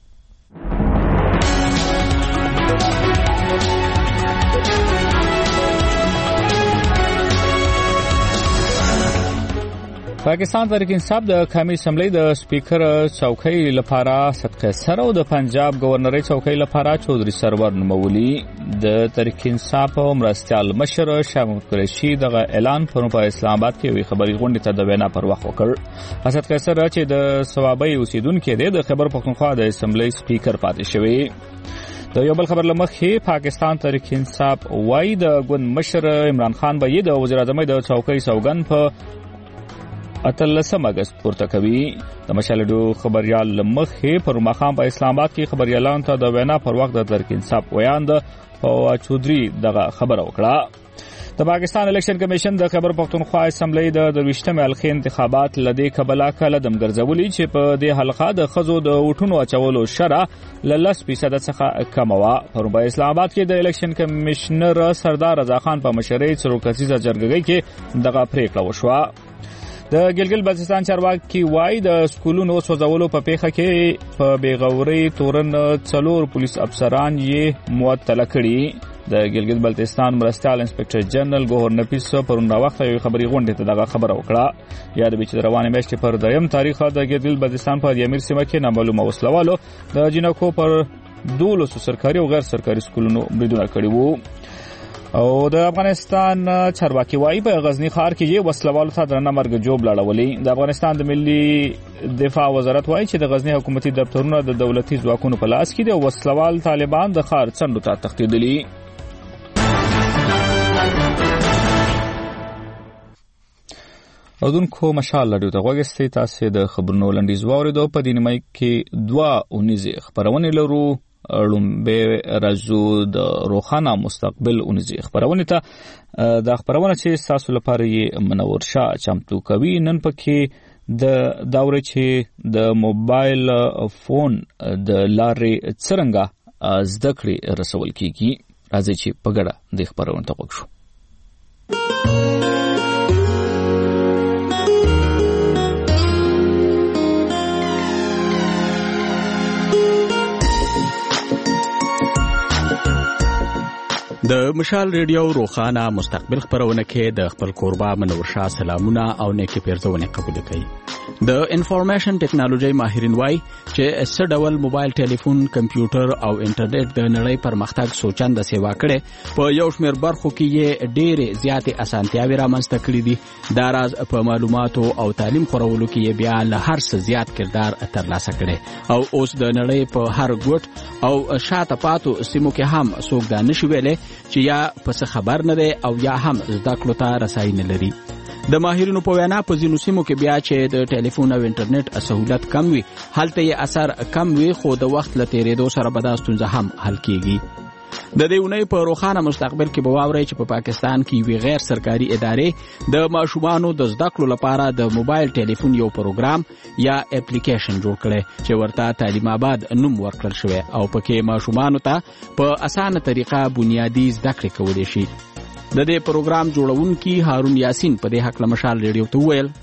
S1: پاکستان تحریک انصاف د قومي اسمبلی د سپیکر چوکۍ لپاره صدقه سر او د پنجاب گورنر چوکۍ لپاره چودري سرور نومولي. د تحریک انصاف مرستیال مشر شاه محمود قریشي دغه اعلان پرون په اسلام آباد کې وی خبري غونډه ته د وینا پر وخت وکړ. صدقه سر چې د ثوابي اوسیدونکو د خبر پښتونخوا د اسمبلی سپیکر پاتې شوی. د یو بل خبر لمخې پاکستان تحریک انصاف وای د ګوند مشر عمران خان به د وزیر اعظم د چوکۍ سوګن په اتلسم اگست پورته کوي. د مشالډو خبريال لمخې پر مخام په اسلام آباد کې خبريالان ته د وینا پر وخت د تحریک انصاف ویاند او چودري دغه خبر وکړه. د پاکستان الیکشن کمیشن د خبر پښتونخوا اسمبلی د درويشتمه الخي انتخابات لدې کبلا کله دم ګرځولي چې په دې حلقه د خزو د وټونو اچولو شرع لس فیصد څخه کم و. پر په اسلام آباد کې د الیکشن کمیشنر سردار رضا خان په مشرۍ څلور کسیزه جرګې کې دغه پریکړه وشوه. د ګلګل بلتستان چارواکي وای د سکولونو سوځولو په پیښه کې په بیغوري تورن څلور پولیس افسران یې معطل کړي. د ګلګل بلتستان مرستیال انسپکټر جنرال ګوهر نفیس پرون وخت یو خبري غونډه ته دغه خبره وکړه. یاد به چې روانه میاشتې پر دریم تاریخ د ګلګل بلتستان په امیر سیمه کې نامعلومه وسلوالو د جنکو پر دولسو سرکاري او غیر سرکاري سکولونو بریدونه کړي وو. او د افغانستان چارواکي وایي په غزنی ښار کې یې وسلوالو ته درنه مرګ جوړ لړولې. د افغانستان د ملي دفاع وزارت وایي چې د غزنی حکومتي دفترونه د دولتي ځواکونو په لاس کې دي او وسلوال طالبان د ښار څنډو ته تښتېدلي. اودونکو مشال لري ته وګستې تاسو د خبرونو لنډیز واوریدو. په دې نیمه کې دوه اونیزه خبرونه لرو. لومبه رازو د روخانه مستقبل اونیزه خبرونه ته د خبرونه چې تاسو لپاره یې منور شاه چمتو کوي. نن پکې د داوره چې د موبایل فون د لارې څرنګه زده کړې رسول کیږي. راځي چې په ګډه د خبرونه ته وګورو.
S18: د مشال ریډیو روخانه مستقبل خبرونه کې د خپل کوربا منور شاه سلامونه او نیکی پیرزونه قبول کړي. د انفارمیشن ټیکنالوژي ماهرین وای چې څه ډول موبایل ټلیفون کمپیوټر او انټرنیټ د نړۍ پرمختګ سوچنده سیوا کړي په یو شمېر برخو کې یې ډېرې زیاتې اسانتیاوې رامنځته کړې دي. دا راز په معلوماتو او تعلیم خورولو کې یې بیا له هر څه زیات کردار ترلاسه کړي او اوس د نړۍ په هر ګوټ او شاته پاتو سیمو کې هم څوک دا نشي ویلې چې یا پس خبر نه دی او یا هم زده کړو ته رسای نه لري. د ماهرینو په وینا په ځینو سیمو کې بیا چې د ټلیفون او انټرنیټ سہولت کم وي هلته یې اثر کم وي خو د وخت له تیریدو سره به دا ستونزه هم حل کیږي. د دې اونۍ په روخانه مستقبل کې به واورئ چې په پاکستان کې وی غیر سرکاري ادارې د ماشومانو د زده کړو لپاره د موبایل ټلیفون یو پروګرام یا اپلیکیشن جوړ کړي چې ورته تعلیم آباد نوم ورکړل شوی او پکې ماشومانو ته په اسانه طریقه بنیادی زده کړې کولای شي. د دې پروګرام جوړونکي هارون یاسین په دې حق له مشال ریډیو ته ویل
S21: हमारा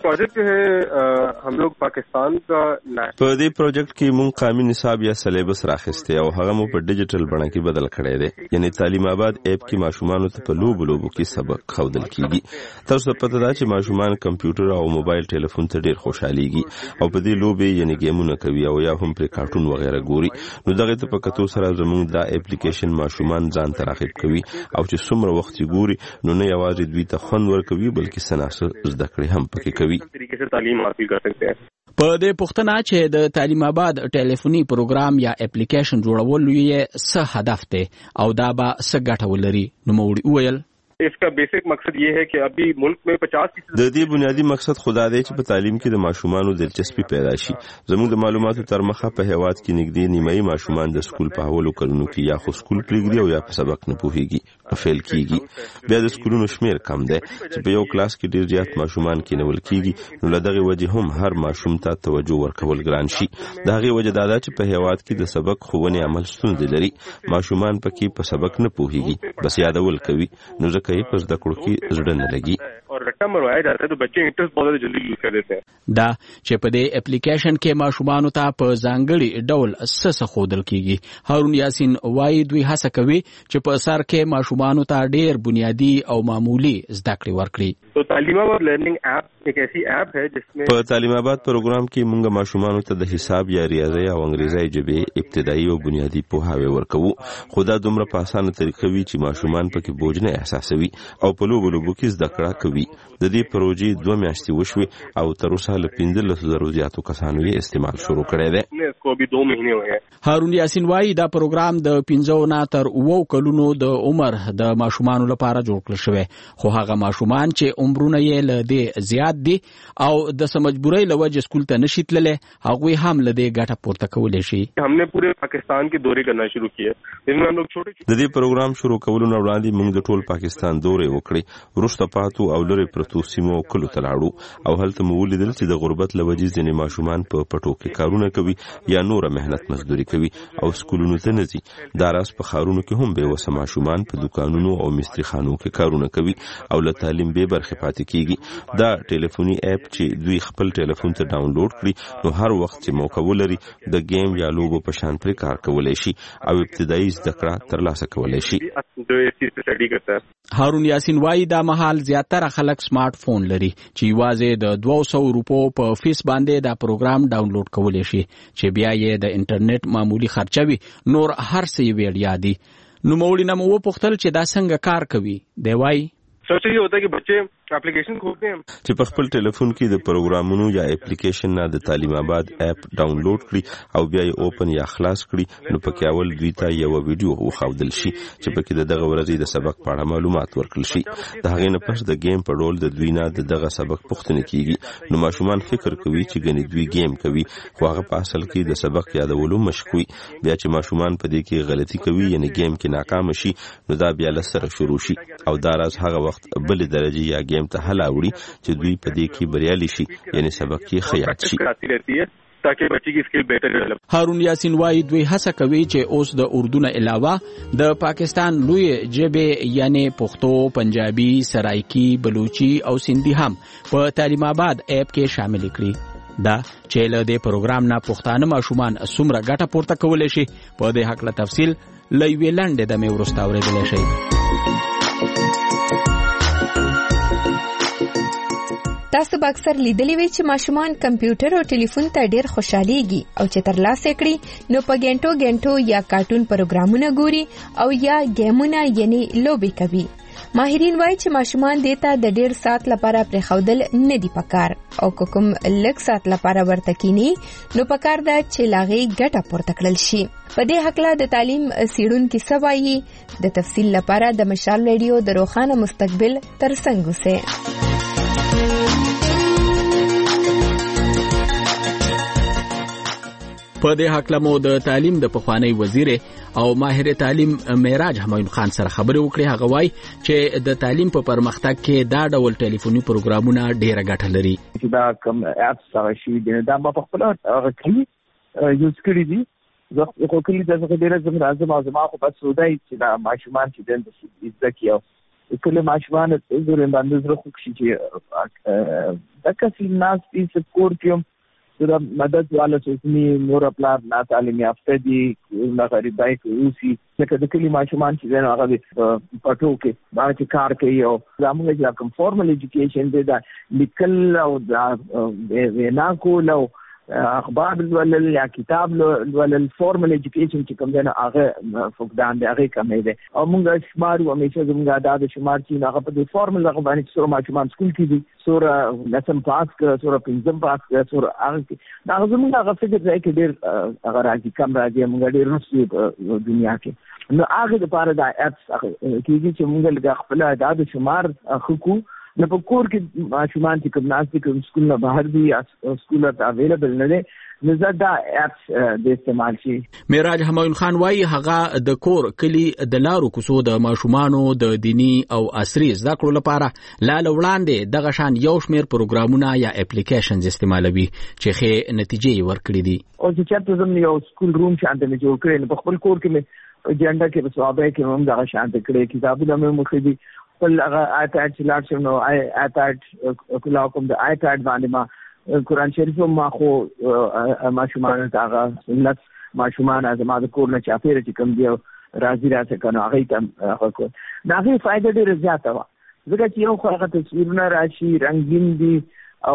S21: प्रोजेक्ट जो है हम लोग पाकिस्तान का
S9: په دې پروجیکټ کې مونږ قومي نصاب یا سلیبس راخسته او هغه مو په ډیجیټل بڼه کې بدل کړی دی، یعنی تعلیم آباد اپ کې ماشومان ته په لوبو لوبو کې سبق خودل کیږي. تاسو ته پته ده چې ماشومان کمپیوټر او موبایل ټلیفون ته ډیر خوشحاليږي او په دې لوبې یعنی گیمونه کوي او یا هم پر کارټون وغیرہ ګوري. نو دغه ته په کتو سره زموږ دا اپلیکیشن ماشومان ځان ته راغب کوي او چې څومره وخت یې ګوري نو نه یوازې دوی ته خوند ورکوي بلکې سناسه زده کړې هم پکې کوي.
S21: طریقې سره تعلیم حاصل کر سکتے ہیں.
S18: په دې پوښتنه چې د تعلیم آباد ټلیفوني پروګرام یا اپلیکیشن جوړول یې څه هدف دی او دا به څه ګټه ولري، نو موړي وویل
S21: اس کا بیسک مقصد یہ ہے کہ ابھی ملک میں پچاس فیصد
S9: د دې بنیادی مقصد خدا دی چې په تعلیم کې د ماشومانو دلچسپي پیدا شي. زموږ د معلوماتو تر مخه په هیواد کې نږدې نیمایي ماشومان د سکول په حوالو کلونو کې یا خو سکول پریږدي او یا په سبق نه پوهیږي، فیل کیږي. بیا د سکولونو شمیر کم دی چې په یو کلاس کې ډیر زیات ماشومان کېنول کیږي، نو له دغه وجې هم هر ماشوم ته توجه ورکول ګران شي. د هغې وجه دا ده چې په هیواد کې د سبق ښوونې عمل ستونزې لري، ماشومان پکې په سبق نه پوهیږي، بس یادول کوي، نو ځکه یې په زده کړو کې زړه نه لګي.
S21: اور رټا مروایا جاتا ہے تو بچے انٹرسٹ بہت جلدی یوز کر دیتے ہیں.
S18: دا چې په دې اپلیکیشن کې ماشومانو ته په ځانګړي ډول څه ښودل کیږي. هارون یاسین وایي دوی هڅه کوي چې په سر کې ماشومانو ته ډېر بنیادی او معمولی زده کړې ورکړي.
S21: تو تعلیم آباد لرننگ ایپ ایک ایسی ایپ ہے جس میں
S9: په تعلیم آباد پروګرام کې موږ ماشومانو ته د حساب یا ریاضي او انګریزي ژبې ابتدایي او بنیادی پوهاوی ورکوو. خو دا دومره په اسانه طریقه وي چې ماشومان پکې بوج نه احساسوي او په لوبو لوبو کې زده کړه کوي. د دې پروژې دوه میاشتې وشوې او تر اوسه له پنځلسو زرو زیاتو کسانو یې استعمال شروع کړی دی.
S18: هارون یاسین وایي دا پروګرام د پنځو نه تر اوو کلونو د عمر د ماشومانو لپاره جوړ کړل شوی، خو هغه ماشومان چې عمرونه یې له دې زیات دي او د مجبورۍ له وجې سکول ته نشي تللی، هغوی هم له دې ګټه پورته کولی شي.
S21: هم نے پورے پاکستان کې دورې کرنا شروع کیے.
S9: د دې پروګرام شروع کولو نه وړاندې موږ د ټول پاکستان دورې وکړې، وروسته پاتو او لرې پرتو سیمو کلو ته لاړو او هلته مو ولیدل چې د غربت له وجې ځینې ماشومان په پټو کې کارونه کوي یا نوره مهنت مزدوري کوي او سکولونو ته نه ځي. دا راز په ښارونو کې هم بېوسه ماشومان په دوکانونو او مستري خانو کې کارونه کوي او له تعلیم بې برخې پاتې کیږي. دا ټلیفوني اپ چې دوی خپل ټلیفون ته ډاونلوډ کړي نو هر وخت چې موقع ولري د گیم یا لوبو په شان پرې کار کولی شي او ابتدایي زده کړه ترلاسه کولی شي.
S18: هارون یاسین وایي دا مهال زیاتره خلک سمارټ فون لري چې یوازې د دوه سوو روپو په فیس باندې دا پروګرام ډاونلوډ کولی شي چې بیا یې د انټرنیټ معمولی خرچه وي، نور هر څه یې ویړیا دي. نوموړي نه مو وپوښتل چې دا څنګه کار کوي. دی وایي
S21: سوچ یہ ہوتا ہے کہ بچے اپلیکیشن کھولتے ہیں
S9: چې په خپل ټلیفون کې د پروګرامونو یا اپلیکیشن نه د تعلیم آباد اپ ډاونلوډ کړي او بیا یې اوپن یا خلاص کړي، نو پکې اول دوی ته یو ویډیو وښودل شي چې پکې دغه ورځې د سبق په اړه معلومات ورکړل شي. د هغې نه پس د گیم په ډول د دوی نه دغه سبق پوښتنې کیږي. نو ماشومان فکر کوي چې ګنې دوی گیم کوي، خو هغه په اصل کې د سبق یادولو مشق وي. بیا چې ماشومان په دې کې غلطي کوي یعنی گیم کې ناکام شي، نو دا بیا له سره شروع شي او دا راز هغه وخت بل درجه یا گیم ته حل اوړي چې دوی په دې کې بریالي شي، یعنی سبق کې خیاط شي
S21: تاکہ بچی کی سکل بہتر ڈیولپ.
S18: هارون یاسین وایي دوی هڅه کوي چې اوس د اردو نه علاوه د پاکستان لوی ژبې یعنی پښتو، پنجابي، سرایکی، بلوچي او سندھی هم په تعلیم آباد اپ کې شامل کړي. دا چې له دې پروګرام نه پښتانه ماشومان څومره ګټه پورته کولی شي په دې هکله تفصیل له یوې لنډې دمې وروسته اورېدلی شئ.
S22: تاسو به اکثر لیدلی وي چې ماشومان کمپیوټر او ټلیفون ته ډیر خوشحاليږي او چې ترلاسه کړي نو په ګنټو ګنټو یا کارټون پروګرامونه ګوري او یا گیمونه یعنی لوبې کوي. ماهرین وایي چې ماشومان دیتا د ډیر سات لپاره پرې خودل نه دی پکار او کوم لږ سات لپاره ورته کینی نو پکار دا چې لاغي ګټه پورته کړل شي. په دې حقله د تعلیم سیړونکو سوایي د تفصیل لپاره د مشال ریډیو د روخانه مستقبل ترڅنګ اوسه.
S18: په دې حقله مو د تعلیم د پخوانی وزیر او ماهر تعلیم معراج همایون خان سره خبرې وکړې. هغه وایي چې د تعلیم په پرمختګ کې دا ډول ټلیفوني پروګرامونه ډېره ګټه لري.
S23: دا کوم اپس هغه شي دا ما په خپل هغه کلی یوز کړی دي. زه خو کلی د څه ډېر زما اعظم اعظم خو بس ودای چې دا ماشومان چې د زده کیو کله ماشومان زور باندې زره خو چې دا کسي ناس دې سکور کوم دا مدد والا سوسنی نور خپل نه تعلیم یافته دي نه غریبای کوي چې د کلی ماشومان چې نه هغه پټو کې باندې کار کوي او زموږ چې کوم فارمل ایجوکیشن دی دا لیکل او دا وینا کول او اخبار ولل یا کتاب ولل فارمل ایجوکیشن چې کوم نه هغه فقدان دی هغه کمې دی او موږ شمار او همیشه زموږ د شمار چې هغه په فارمل هغه باندې څو ماشومان سکول کې دي سوره لسم پاس کړ سوره پنځم پاس کړ سوره هغه هغه زموږ هغه فکر دی چې ډېر هغه راځي کم راځي موږ ډېر رسو دنیا کې نو هغه د پاره د اپس کېږي چې موږ د خپل اعداد شمار خو نو په کور کې ماشومان چې کوم ناس دي کوم سکول نه بهر دي سکول ته اویلیبل نه دي نو دا اپس د استعمال شي.
S18: معراج همایون خان وايي هغه د کور کلی د لارو کوڅو د ماشومانو د دینی او عصري زده کړو لپاره لاله وړاندې دغه شان یو شمېر پروګرامونه یا اپلیکیشنز استعمالوي چې ښې نتیجې ورکړي دي.
S23: او چې چېرته زم یو سکول روم شانته نه جوړ کړی په خپل کور کې مې اجنډا کې په صحابه کې هم دغه شانته کړی کتابونه مې مخې دي خپل هغه آیپاډ چې لاړ شم نو آیپاډ کله کوم د آیپاډ باندې ما قرآن شریف ما خو ماشومان ته هغه سنت ماشومان زما د کور نه چاپېره چې کوم دی راځي راځي کنه هغه ته هغه کو دا هغه فائدہ ډېر زیاته و ځکه چې یو خو هغه تصویرونه راشي رنگین دي او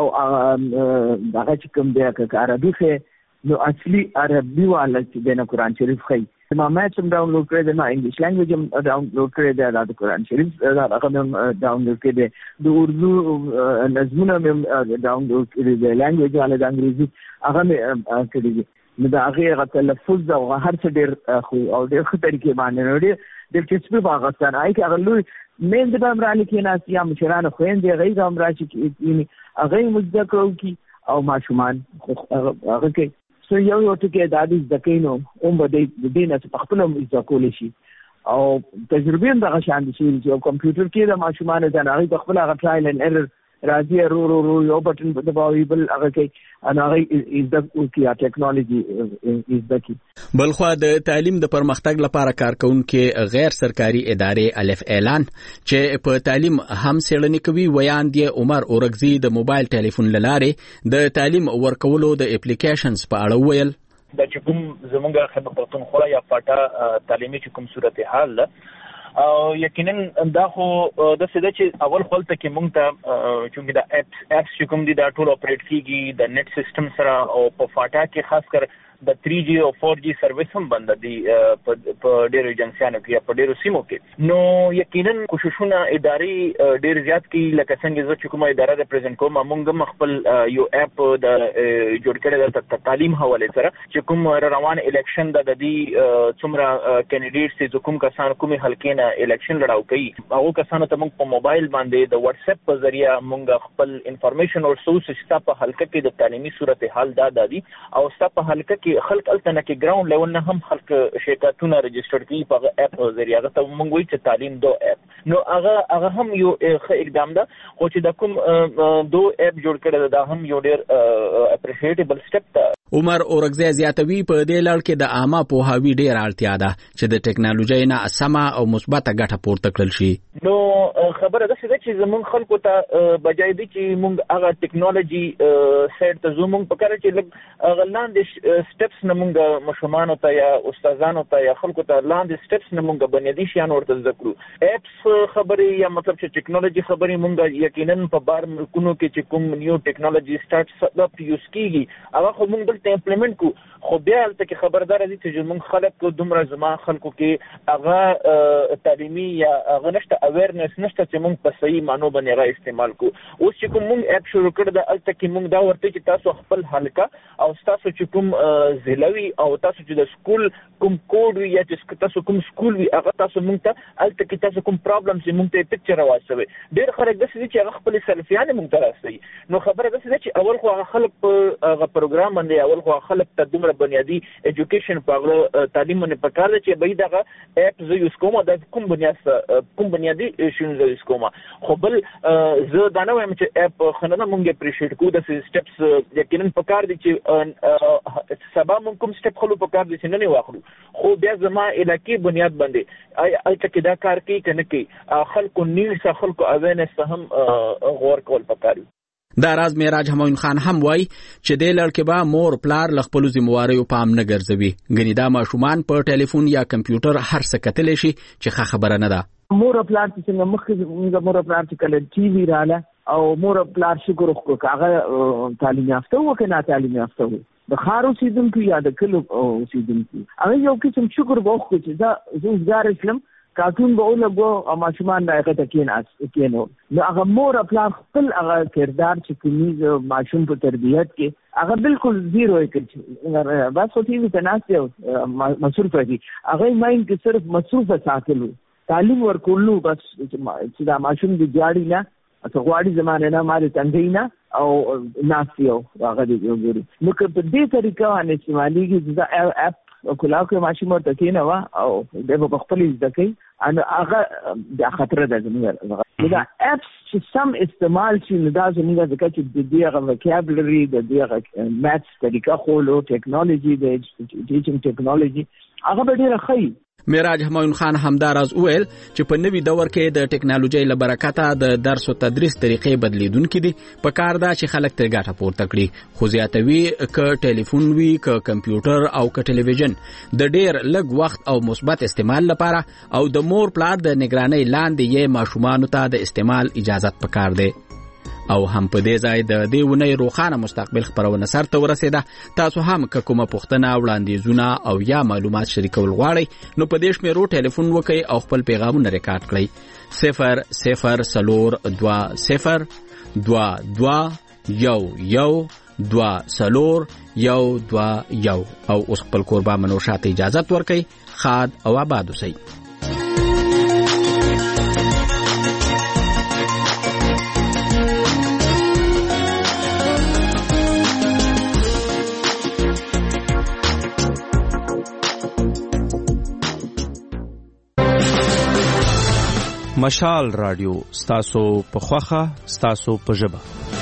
S23: هغه چې کوم دی که عربي ښه نو اصلي عربي والا چې د قرآن شریف ښه ما مېچ هم ډاونلوډ کړی دی ما انګلیش لینګویج هم ډاونلوډ کړی دی د قرآن شریف هغه هم ډاونلوډ کړی دی د اردو نظمونه مې ډاونلوډ کړی دی لینګویج والا د انګریزي هغه مې کړی دی نو د هغې هغه تلفظ او هر څه ډېر خو او ډېر ښه طریقې باندې نو ډېر ډېر دلچسپي به اخیستن هغې کې هغه لوی میندې به هم رالي کېناستي یا مشرانو خویندې هغوی به هم راشي هغوی هم زده کړه وکړي او ماشومان هغه کوي سو یو یو ټکی دا د زده کوي نو هم به د دې نه په خپله هم زده کولی شي او تجربې هم دغه شان دي چې یو کمپیوټر کې د ماشومانو ته هغوی په خپله هغه ټرایل اینډ ایرر راځي رو رو رو یو بټن دباوي بل هغه کوي ان هغه زده کوي ټیکنالوژي زده کوي.
S18: بلخوا د تعلیم د پرمختګ لپاره کارکونکو غیر سرکاري ادارې الف اعلان چې په تعلیم هم څېړنې کوي ویاند عمر اورګزي د موبایل ټلیفون لاره د تعلیم ورکولو د اپلیکیشنز په اړه ویل
S3: د چې کوم زمونږ خیبر پختونخوا یا پټا تعلیمي چې کوم صورتحال ده او یقینا دا خو د څه د چې اول خپل ته کې مونږ ته چې دا اپس اپس چې کوم دي دا ټول اپریټ کیږي د نت سیستم سره او په فاټا کې خاص کر د تھری جی او فور جی سروس هم بند دي په ډېرو ایجنسیانو کې په ډېرو سیمو کې نو یقینا کوششونه ادارې ډېر زیات کی لکه څنګه چې کومه اداره د پریزنټ کوم مونږ خپل یو اپ د جوړ کړی د تعلیم حواله سره چې کوم روان الیکشن د دې څومره کینډیډیټس چې کوم کسان کومه حلقې نه الیکشن لړاو کوي هغه کسانو ته مونږ په موبایل باندې د واتس اپ په ذریعہ مونږ خپل انفارمیشن او سورس چې په حلقه کې د تعلیمي صورتحال دا دادي او ست په حلقه کې خلک التنه کې ګراوند لیول نه هم خلک شرکتونه رجسټر کوي په اپ ذریعہ هغه ته مونږ وایي چې تعلیم دو اپ نو هغه هغه هم یو ښه اقدام ده خو چې د کوم دو اپ جوړ کړی دا هم یو ډېر اپریشیټیبل سټپ ده.
S18: عمر اورګزي زیاتوي په دې لړ کې د عامه پوهاوي ډېر اړتیا ده چې د ټکنالوژي نه سمه او مثبته ګټه پورته کړل شي.
S3: نو خبره ده چې زمونږ خلکو ته بجای دي چې مونږ هغه ټکنالوژي سیټ ته زو مونږ په کار چې لږ غلاندې سټپس نه مونږ مشمانو ته یا استادانو ته یا خلکو ته لاندې سټپس نه مونږ بنیادی شیان ورته زده کړو. اپس خبرې یا مطلب چې ټکنالوژي خبرې مونږ یقینا په بار ملکونو کې چې کوم نیو ټکنالوژي سٹارټ اپ یوز کیږي هغه خو مونږ ته امپلیمنٹ کو خو بیا هلته کې خبردار دي چې موږ خلک دومره زما خلکو کې هغه تعلیمي یا هغه نشته اویرنس نشته چې موږ په صحیح معنو باندې هغه استعمال کو. اوس چې کوم موږ اپ شروع کړ د هلته کې موږ دا ورته چې تاسو خپل حلقه او تاسو چې کوم ضلعوي او تاسو چې د سکول کوم کوډ وي یا چې تاسو کوم سکول وي هغه تاسو موږ ته هلته کې تاسو کوم پرابلم چې موږ ته پکچر راوځوي ډېر خلک داسې دي چې هغه خپل سلفیان موږ ته راځي. نو خبره ده چې اول خو هغه خلک په هغه پروګرام باندې اول خو خلک ته دومره بنیادی ایجوکیشن په اړه تعلیم باندې پکار دی چې به دغه اپ زه یوز کوم د کوم بنیاد کوم بنیادی شین زه یوز کوم خو بل زه دا نه وایم چې اپ خننه مونږ اپریشیټ کوو د سټپس یقینا پکار دي چې سبا مونږ کوم سټپ خلو پکار دي چې نه واخلو خو بیا زما علاقې بنیاد باندې آی الته کې دا کار کوي کنه کوي خلکو نیوز خلکو اوینس هم غور کول پکاري.
S18: دا راز معراج همایون خان هم وای چې د لړکې با مور پلار لخپلو ذمہواریو پام نه ګرځوي غنی دا ماشومان په ټلیفون یا کمپیوټر هر څه کتلی شي چې ښه خبره نه ده.
S23: مور پلار چې څنګه مخکې مور پلار چې کله ټي وی رااله او مور پلار شکر وکړو هغه تعلیم یافته و که نه تعلیم یافته و د ښار اوسېدونکو یا د کلو اوسېدونکو هغه یو قسم شکر به وکړو چې دا زه اوسګار اسلم کارټون به ولګو او ماشومان د هغه ته کېناست کېنو نو هغه مور پلار خپل هغه کردار چې کوي ماشوم په تربیت کې هغه بالکل زیرو یې بس خو ټي وي ته ناست دی مصروفه دي هغه ماین کې صرف مصروفه ساتلو تعلیم ورکولو بس چې دا ماشوم د جاړي نه څه غواړي زمانه نه ماري تنګي نه او ناست یو هغه دی وګوري نو که په دې طریقه باندې استعمالېږي دا اپ کلاو کې ماشوم ورته کېنه وا او د په خپل ځد کې ان هغه د خطر ده زموږ دا اپس چې سم استعمال شي نو دا زموږ د کچې د دغه وکابلري د دغه ماتس طریقه خولو ټیکنالوژي د ټیچینګ ټیکنالوژي هغه به ډیره ښه.
S18: معراج همایون خان همداراز وویل چې په نوي دور کې د ټیکنالوژۍ له برکته د درس او تدریس طریقې بدلیدونکې دي په کار ده چې خلک ترې ګټه پورته کړي خو زیاتوي که ټلیفون وي که کمپیوټر او که ټلویزیون د ډیر لږ وخت او مثبت استعمال لپاره او د مور پلار د نگرانۍ لاندې یې ماشومانو ته د استعمال اجازت پکار دی. او هم په دې ځای د دې ونې روښانه مستقبل خپرونه سر ته ورسېده. تاسو هم که کومه پوښتنه وړاندیزونه او یا معلومات شریکول غواړئ نو په دې شمیرو ټلیفون وکړئ او خپل پیغامونه ریکارډ کړئ صفر صفر څلور دوه صفر دوه دوه یو یو دوه څلور یو دوه یو او اوس خپل کوربه منوشه ته اجازت ورکړئ. ښاد او آباد اوسئ.
S7: مشال رادیو ستاسو په خوخه ستاسو په ژبه.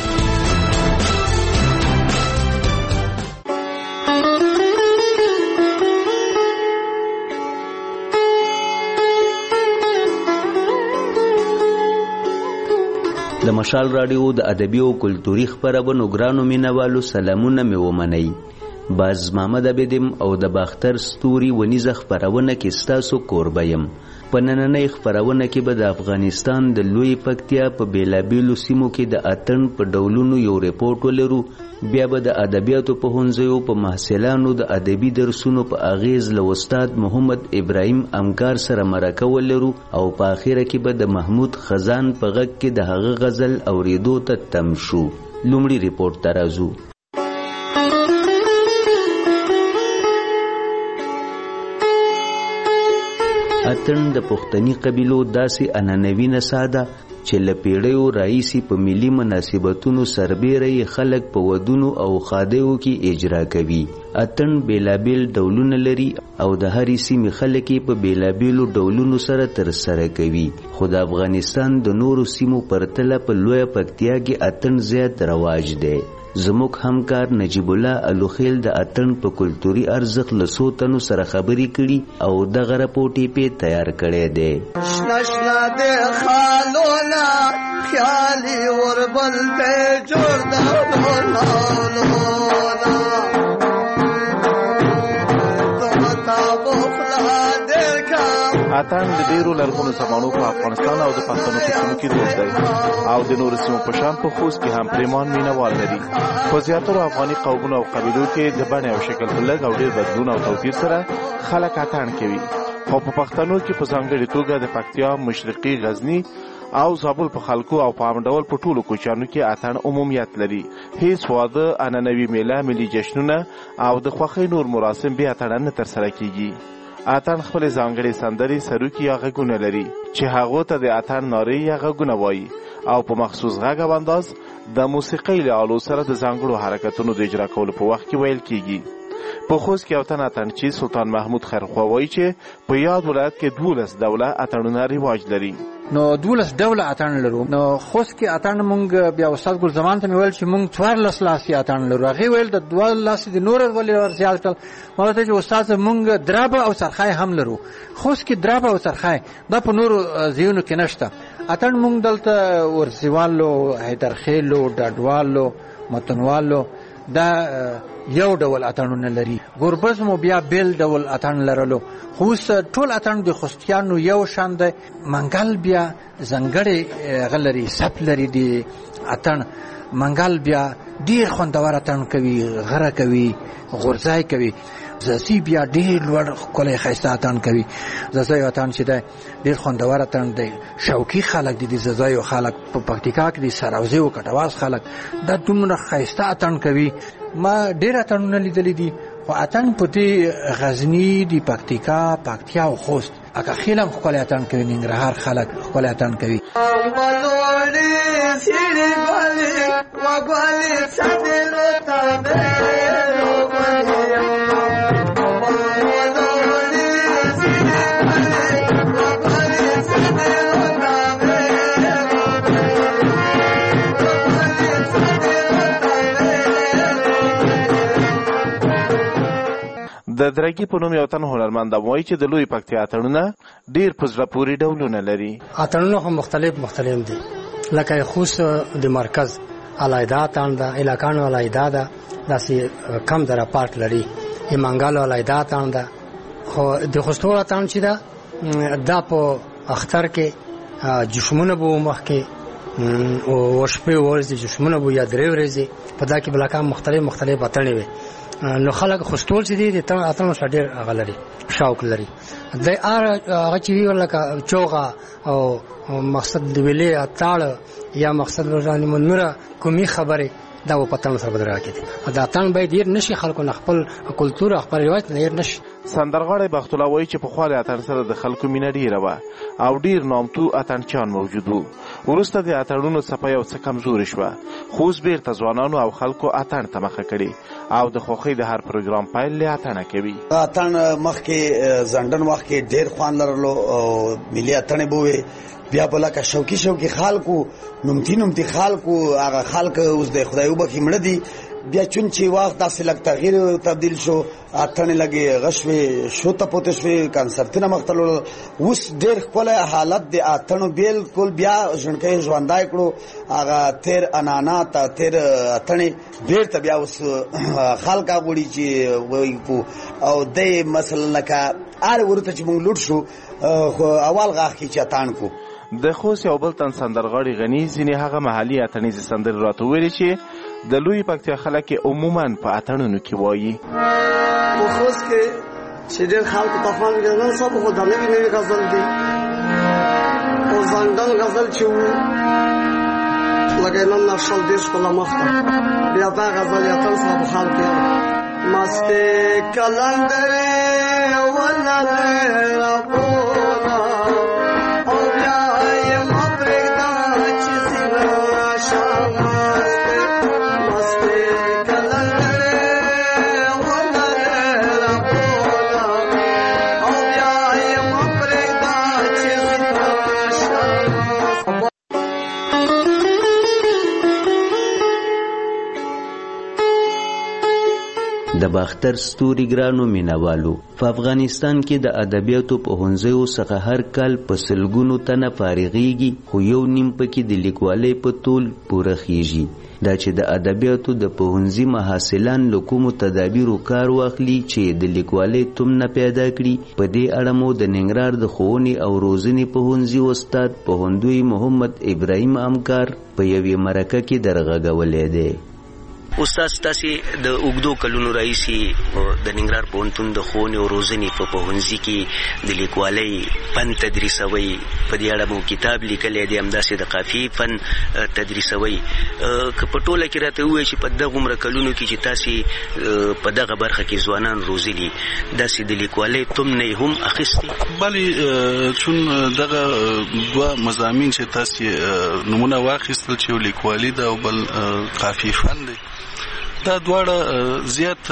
S8: د مشال رادیو د ادبي او کلتوري خبرونو ګرانو مینوالو سلامونه مې ومنئ. باز محمد عبدم او د باختر ستوري ونیزه خبرونه کې ستاسو کوربه یم. په نننۍ خبرونه کې به د افغانستان د لوی پکتیا په بیلابیلو سیمو کې د اتن په ډولونو یو ریپورت ولرو. بیا به د ادبیاتو په هنځیو په محصلانو د ادبي درسونو په اغیز له استاد محمد ابراهیم امکار سره مرکه ولرو او په اخره کې به د محمود خزان په غږ کې د هغه غزل اوریدو ته تم شو. لومړی ریپورت ته راځو. اتن د پښتني قبیلو داسې عنعنوي نڅا ده چې له پیړیو راهیسې په ملي مناسبتونو سربیره یې خلک په ودونو او ښادیو کې اجرا کوي. اتن بیلابیل ډولونه لري او د هرې سیمې خلک یې په بیلابیلو ډولونو سره ترسره کوي. خو د افغانستان د نورو سیمو پرتله په لویه پکتیا کې اتن زیات رواج دی. زموږ همکار نجیب الله الوخیل د اتن په کلتوري ارزښت له څو تنو سره خبرې کړي او دغه رپورټ یې پې تیار کړی دی.
S10: شنه شنه د خالونه خیالي وربل ته جوړ ده
S24: اتن د ډیرو لرغونو زمانو په افغانستان او د پښتنو په سیمو کې دود دی او د نورو سیمو په شان په خوست کې هم پریمان مینوال لري. په زیاترو افغاني قومونو او قبیلو کې د بڼې او شکل په لږ او ډیر بدلون او توپیر سره خلک اتن کوي. خو په پښتنو کې په ځانګړې توګه د پکتیا، مشرقي، غزني او زابل په خلکو او په عام ډول په ټولو کوچیانو کې اتن عمومیت لري. هیڅ واده، عنعنوي میله، ملي جشنونه او د خوښۍ نور مراسم بې اتڼه نه ترسره کیږي. اتڼ خپل ځانګړي سندري سروکي یا غږونه لري چې هغه ته د اتڼ نارې یا غږونه وایي او په مخصوص غږ او انداز د موسیقۍ له آلو سره د ځانګړو حرکتونو د اجرا کولو په وخت کې ویل کیږي. په خوست کې یو تن اتڼچی سلطان محمود خیرخوا وایي چې په یاد ولایت کې دولس ډوله اتڼونه رواج لري.
S2: نو دولس ډوله اتڼ لرو. نو خوست کې اتڼ مونږ بیا استاد ګل زمان ته ویل چې مونږ څوارلس لاسي اتڼ لرو. هغه ویل د دوه لاسي د نور ولې ور زیات کړ. ما ته چې استاد مونږ درابه او سرخای هم لرو. خوست کې درابه او سرخای دا په نور ځایونو کې نشته. اتڼ مونږ دلته ورسیوالو، حیدرخیلو، ډاډوالو، متنوالو دا یو ډول اتڼونه لري. ګوربز مو بیا بیل ډول اتڼ لرلو. خو ټول اتڼ د خوستیانو یو شان دی. منګل بیا ځانګړی غلري سپ لري دی اتڼ. منګل بیا ډیر خوندور اتڼ کوي، غره کوي، غورځای کوي. زسی بیا ډیر لوړ ښکلی ښایسته اتڼ کوي. زسی اتڼ چې دی ډیر خوندور اتڼ دی. شوقي خلک دي د ززایو خلک په پکتیکا کې دي، سراوزي او کټواز خلک دا دومره ښایسته اتڼ کوي. ما ډیر اتڼونه لیدلي دي خو اتڼ په دې غزني دي، پکتیکا، پکتیا او خوست اکه خیلم ښکلی اتڼ کوي. ننګرهار خلک ښکلی اتڼ کوي.
S24: د درګي په نوم یو تن هنرمند وایي چې د لوی پکتیا اتڼونه ډیر په زړه پورې ډولونه لري.
S4: اتڼونه هم مختلف مختلف دي. لکه خوست د مرکز علایده اتڼ ده، علاقانو علایده ده، داسې کم دره پارک لري. ایمانګالو علایده اتڼ ده. خو د خوستو اتڼ چې ده دا په اختر کې جشمونه به مخکې او شپې ورځې جشمونه به یا درې ورځې په دا کې بلاکان مختلف مختلف اتڼې وي. نو خلک خوستول چې دي د اتڼ سره ډېر هغه لري، شوق لري. د هغه چې وي لکه چوغه او مقصد د ویلې اتاړ یا مقصد ورځانې منوره کومي خبرې دا په اتڼ سره بدل راکېږي. دا اتڼ باید ډېر نشي خلکو نه خپل کلتور خپل روایت نه ډېر نشي.
S24: سندرغاړی بخت الله وایي چې په خواله اتڼ سره د خلکو مینه ډېره وه او ډېر نامتو اتڼچیان موجود وو. وروسته د اتڼونو څپه یو څه کمزورې شوه خو اوس بیرته ځوانانو او خلکو اتڼ ته مخه کړي او د خوښۍ د هر پروګرام پیل له اتڼه کوي.
S5: اتڼ مخکې ځنډن وخت کې ډېر خوند لرلو او ملي اتڼې به وې. بیا په لکه شوقي شوقي خلکو، نومتي نومتي خلکو، هغه خلک اوس د خدای وبخښي مړه دي. بیا چون چې وخت داسې لږ تغییر تبدیل شو، اتڼې لګې غشوې، شوته پوته شوې، کنسرتونه مخته لاړل. اوس ډېر ښکلی حالت د اتڼو بالکل بیا ژوندکی ژوندی کړو. هغه تېر عنعنات تېر اتڼې بېرته بیا اوس خلک غواړي چې وایي او دی مثلا لکه هر ورته چې موږ لوټ شو خو اول غاښ کې چې اتڼ کو.
S24: د خوست یو بل تن سندرغاړي غني ځینې هغه محلي اتڼیزې سندرې راته ویلې چې د لوی پکتیا خلک عموما په اتڼونو کې وایي.
S11: په خوست کې چې ډېر خلکو ته خوند کوي نن سبا خو د نوي نوي غزل دي او ځانګړی غزل چې وو لکه نن نشل دېرش کاله مخته بیا دا غزل یې اتڼ سره په خلک کې مستې کلندرې ولرې راپوله او بیا یې مه پرېږده چې سینه شم
S8: د باختر ستوري ګرانو مینوالو په افغانستان کې د ادبیاتو په هنځیو څخه هر کال په سلګونو تنه فارغېږي خو یو نیم پکې د لیکوالۍ په طول پوره خیږي. دا چې د ادبیاتو د پوهنځي محصلان له کومو تدابیرو کار واخلي چې د لیکوالۍ تمنه پیدا کړي. په دې اړه مو د ننګرهار د ښوونې او روزنې پوهنځي استاد پوهندوی محمد ابراهیم امکار په یوې مرکه کې درغږولی دی. استاد تاسو د اوګدو کلونو رئیسي د ننګرهار پوهنتون د ښوونې او روزنې په پوهنځي کې د لیکوالۍ فن تدریسوي، په دې اړه مو کتاب لیکلی دی، همداسې د قافیې فن تدریسوي. که په ټوله کې راته ووایي چې په دغه عمره کلونو کې چې تاسو په دغه برخه کې ځوانان روزلي، داسې د لیکوالۍ تمنه یې هم اخیستې؟
S12: بلې، چون دغه دوه مضامین چې تاسو نمونه واخیستل چې یو لیکوالي ده او بل قافیې فن دی، دا دواړه زیات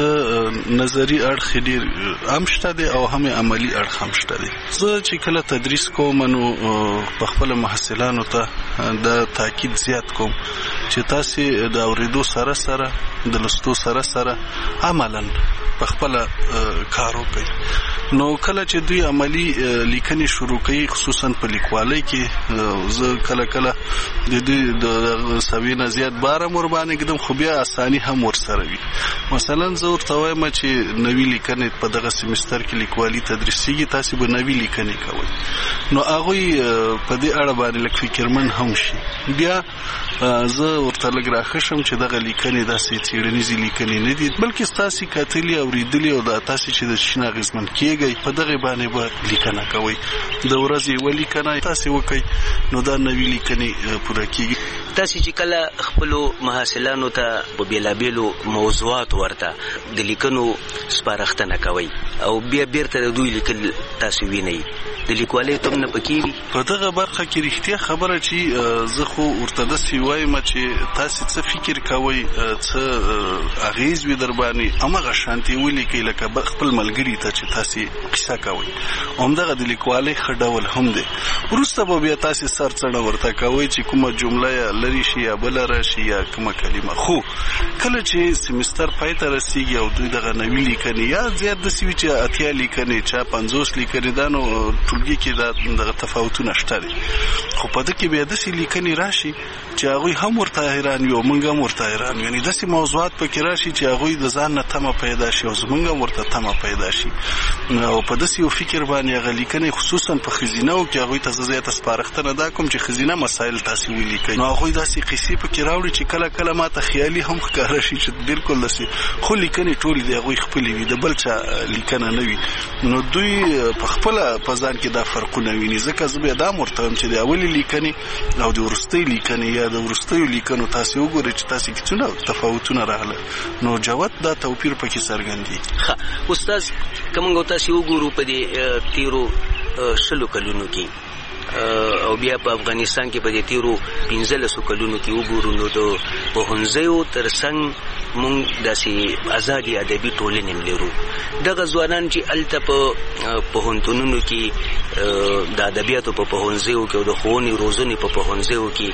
S12: نظری اړخ ډیر هم شته دي او هم عملی اړخ هم شته دي. زه چې کله تدریس کوم نو په خپل محصلانو ته دا تاکید زیات کوم چې تاسو د اوریدو سره سره د لستو سره سره عملاً په خپل کار وکړي. نو کله چې دوی عملی لیکنې شروع کوي، خصوصا په لیکوالۍ کې، زه کله کله د دوی د سوینه زیات بارم ور باندې کېدم، خو بیا اساني هم ورسره وي. مثلا زه ورته وایم چې نوې لیکنې په دغه سیمستر کې لیکوالي تدریسیږي، تاسو به نوې لیکنې کوئ، نو هغوی په دې اړه باندې لږ فکرمن هم شي. بیا زه ورته لږ راښشم چې دغه لیکنې داسې څېړنیزې لیکنې نه دي، بلکې ستاسې کتلي اورېدلي او دا تاسې چې د شین اغېزمن کېږئ په دغه باندې به لیکنه کوئ. د ورځې یوه لیکنه تاسې وکئ، نو دا نوې لیکنې پوره کېږي.
S8: تاسو چې کله خپلو محصلانو ته په بېلابېلو موضوعاتو ورته د لیکنو سپارښتنه کوئ او بیا بیرته د دوی لیکل تاسو وینئ، د لیکوالۍ تمنه پکې وي؟
S12: په دغه برخه کې رښتیا خبره چې زه خو ورته داسې وایم چې تاسو څه فکر کوئ، څه اغېز وي در باندې، همغه شانتې ولیکئ لکه خپل ملګري ته چې تاسو قصه کوئ. همدغه د لیکوالۍ ښه ډول هم دی. وروسته به بیا تاسو سرڅڼه ورته کوئ چې کومه جمله لري شي یا بله راشي یا کومه کلمه. خو کله چې سیمستر پای ته رسیږي او دوی دغه نوې لیکنې یا زیات داسې وي چې اتیا لیکنې چا پنځوس لیکنې دا نو ټولګي کې دا دغه تفاوتونه شته دي. خو په ده کې بیا داسې لیکنې راشي چې هغوی هم ورته حیران وي او موږ هم ورته حیران وي. یعنې داسې موضوعات پکې راشي چې هغوی د ځان نه تمه پیدا شي او زموږ هم ورته تمه پیدا شي. او په داسې یو فکر باندې هغه لیکنې خصوصا په ښځینهو کې هغوی ته زه زیاته سپارښتنه دا کوم چې ښځینه مسایل تاسې ولیکئ. نو هغوی داسې قصې پکې راوړي چې کله کله ما ته خیالي هم ښکاره شي چې بالکل داسې، خو لیکنې ټولې د هغوی خپلې وي، د بل چا لیکنه نه وي. نو دوی په خپله په ځان کې دا فرقونه ویني. ځکه زه بیا دا هم ورته وایم چې د اولې لیکنې او د وروستۍ لیکنې یا د وروستیو لیکنو تاسې وګورئ چې تاسې کې څونه تفاوتونه راغله، نو جوت دا توپیر پکې څرګندېږي.
S8: ښه استاد، که موږ تاسې وګورو په دې تېرو شلو کلونو کې او بیا په افغانستان کې په دې تیرو پنځلسو کلونو کې وګورو، نو د پوهنځیو تر څنګ موږ داسې ازادي ادبي ټولنې لرو. دغه ځوانان چې هلته په پوهنتونونو کې د ادبیاتو په پوهنځیو کې او د ښوونې روزنې په پوهنځیو کې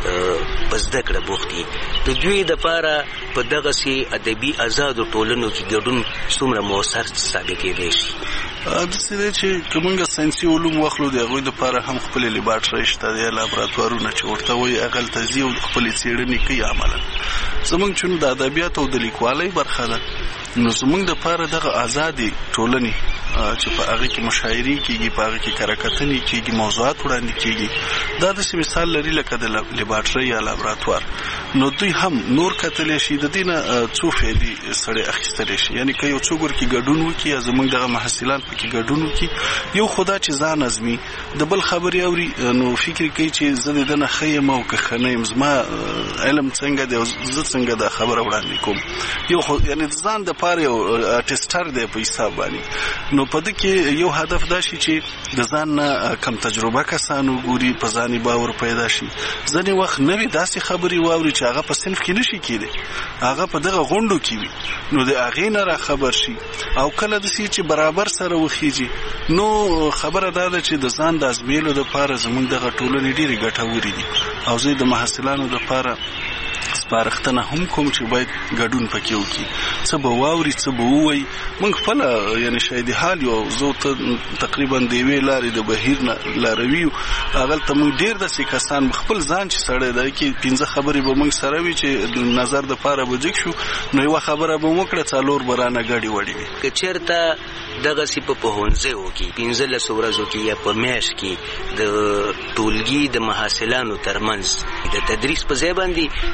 S8: په زده کړه بوخت دي، د دوی دپاره په دغسې ادبي ازادو ټولنو کې ګډون څومره مؤثر ثابتېدی شي؟
S12: داسې دی چې که موږ ساینسي علوم واخلو، د هغوی دپاره هم خپلې لیبارټرۍ شته دي، لابراتوارونه چې ورته وایي، هغلته ځي او خپلې څېړنې کوي عملا. زموږ چون د ادبیاتو او د لیکوالۍ برخه ده، نو زموږ دپاره دغه ازادې ټولنې چې په هغه کې مشاعرې کېږي، په هغه کې کره-کتنې کېږي، موضوعات وړاندې کېږي، دا داسې مثال لري لکه د لیبارټرۍ یا لابراتوار. نو دوی هم نور کتلی شي، د دې نه څو فایدې سړی اخیستلی شي. یعنې که یو څوک ورکې ګډون وکړي یا زموږ دغه محصلان پکې ګډون وکړي، یو خو دا چې ځان ازمي، د بل خبرې اوري، نو فکر کوي چې زه د ده نه ښه یم او که ښه نه یم، زما علم څنګه دی او زه څنګه دا خبره وړاندې کوم. یو خو یعنې د ځان دپاره یو ټسټر دی په حساب باندې. نو په ده کې یو هدف دا شي چې د ځان نه کم تجربه کسان وګوري، په ځاني باور پیدا شي. ځینې وخت نوې داسې خبرې واوري چې هغه په صنف کې نشي کېدی، هغه په دغه غونډو کې وي، نو د هغې نه را خبر شي. او کله داسې چې برابر سره وخیږي، نو خبره دا ده چې د ځان د ازمېلو دپاره زموږ دغه ټولنې ډېرې ګټورې دي. او زه د محصلانو دپاره سپارښتنه هم کوم چې باید ګډون پکې وکړي، څه به واوري، څه به ووایي. موږ خپله یعنې شاید حال یو زه ته تقریبا د یوې لارې د بهیر نه لاروي یو، هغلته موږ ډېر داسې کسان خپل ځان چې سړی دی کې پنځه خبرې به موږ سره وي چې نظر دپاره به جګ شو، نو یوه خبره به وکړه، څلور به رانه ګډې وړې وي.
S8: که چېرته دغسې په پوهنځیو کې پنځلسو ورځو کې یا په میاشت کې د ټولګي د محصلانو ترمنځ د تدریس په ځای باندې دغسې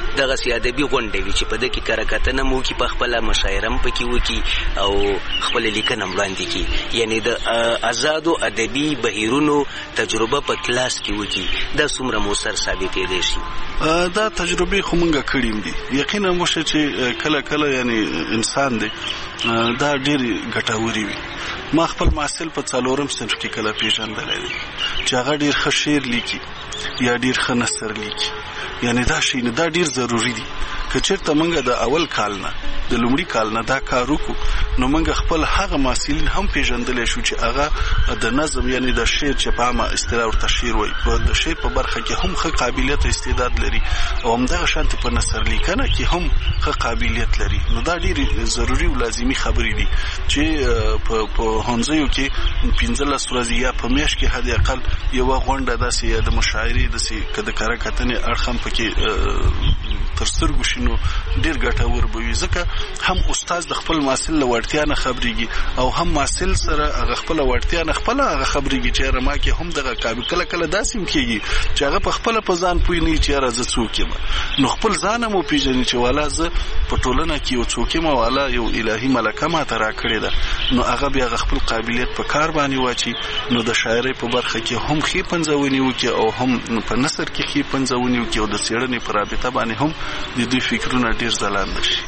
S8: داسې ادبي غونډې وي چې په دې کې کره کتنه مو وکړي، په خپله مشاعره هم پکې وکړي او خپله لیکنه هم وړاندې کړي، یعنې د ازادو ادبي بهیرونو تجربه په کلاس کې وکړي. دا څومره مؤثر ثابتېدی شي؟
S12: دا تجربې خو مونږ کړي دي. یقینا موشه چې کله کله یعنی انسان دی دا ډېرې ګټورې وي. ما خپل محصل په څلورم صنف کې کله پیژندلی دی چې هغه ډېر ښه شعر لیکي یا ډېر ښه نثر لیکي. یعنی دا شی نه دا ډېر ضروري دي. که چېرته موږ د اول کال نه د لومړي کال نه دا کار وکړو نو موږ خپل هغه محصلین هم پیژندلی شو چې هغه د نظم یعنی د شعر چې په عامه اصطلاح ورته شعر وایي په د شعر په برخه کې هم ښه قابلیت او استعداد لري او همدغه شانتې په نثر لیکنه کې هم ښه قابلیت لري. نو دا ډېرې ضروري او لازمي خبرې دي چې په پوهنځیو کې پنځلس ورځې یا په میاشت کې حد اقل یوه غونډه داسې یا د مشاعرې داسې که د کره کتنې اړخ هم پکې تر سترګو شي نو ډېر ګټور به وي. ځکه هم استاد د خپل محصل له وړتیا نه خبرېږي او هم محصل سره هغه خپله وړتیا نه خپله هغه خبرېږي چې یاره ما کې هم دغه قابل کله کله داسې هم کېږي چې هغه په خپله په ځان پوه نه وي چې یاره زه څوک یم، نو خپل ځان هم وپېژني چې والا زه په ټولنه کې یو څوک یم، والا یو الهي ملکه ماته راکړې ده، نو هغه بیا هغه خپل قابلیت په کار باندې واچي. نو د شاعرۍ په برخه کې هم ښې پنځونې وکړي او هم په نثر کې ښې پنځونې وکړي او د څېړنې په رابطه باندې هم د دوی فکرونه ډېر ځلانده شي.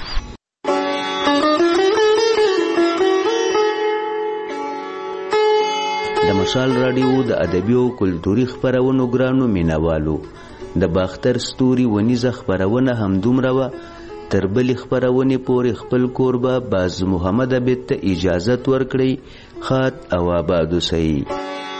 S8: د مشال راډیو د ادبي او کلتوري خپرونو ګرانو مینوالو، د باختر ستوري ونیزه خپرونه همدومره وه. تر بلې خپرونې پورې خپل کوربه باز محمد عبید ته اجازت ورکړئ. ښاد او آباد اوسئ.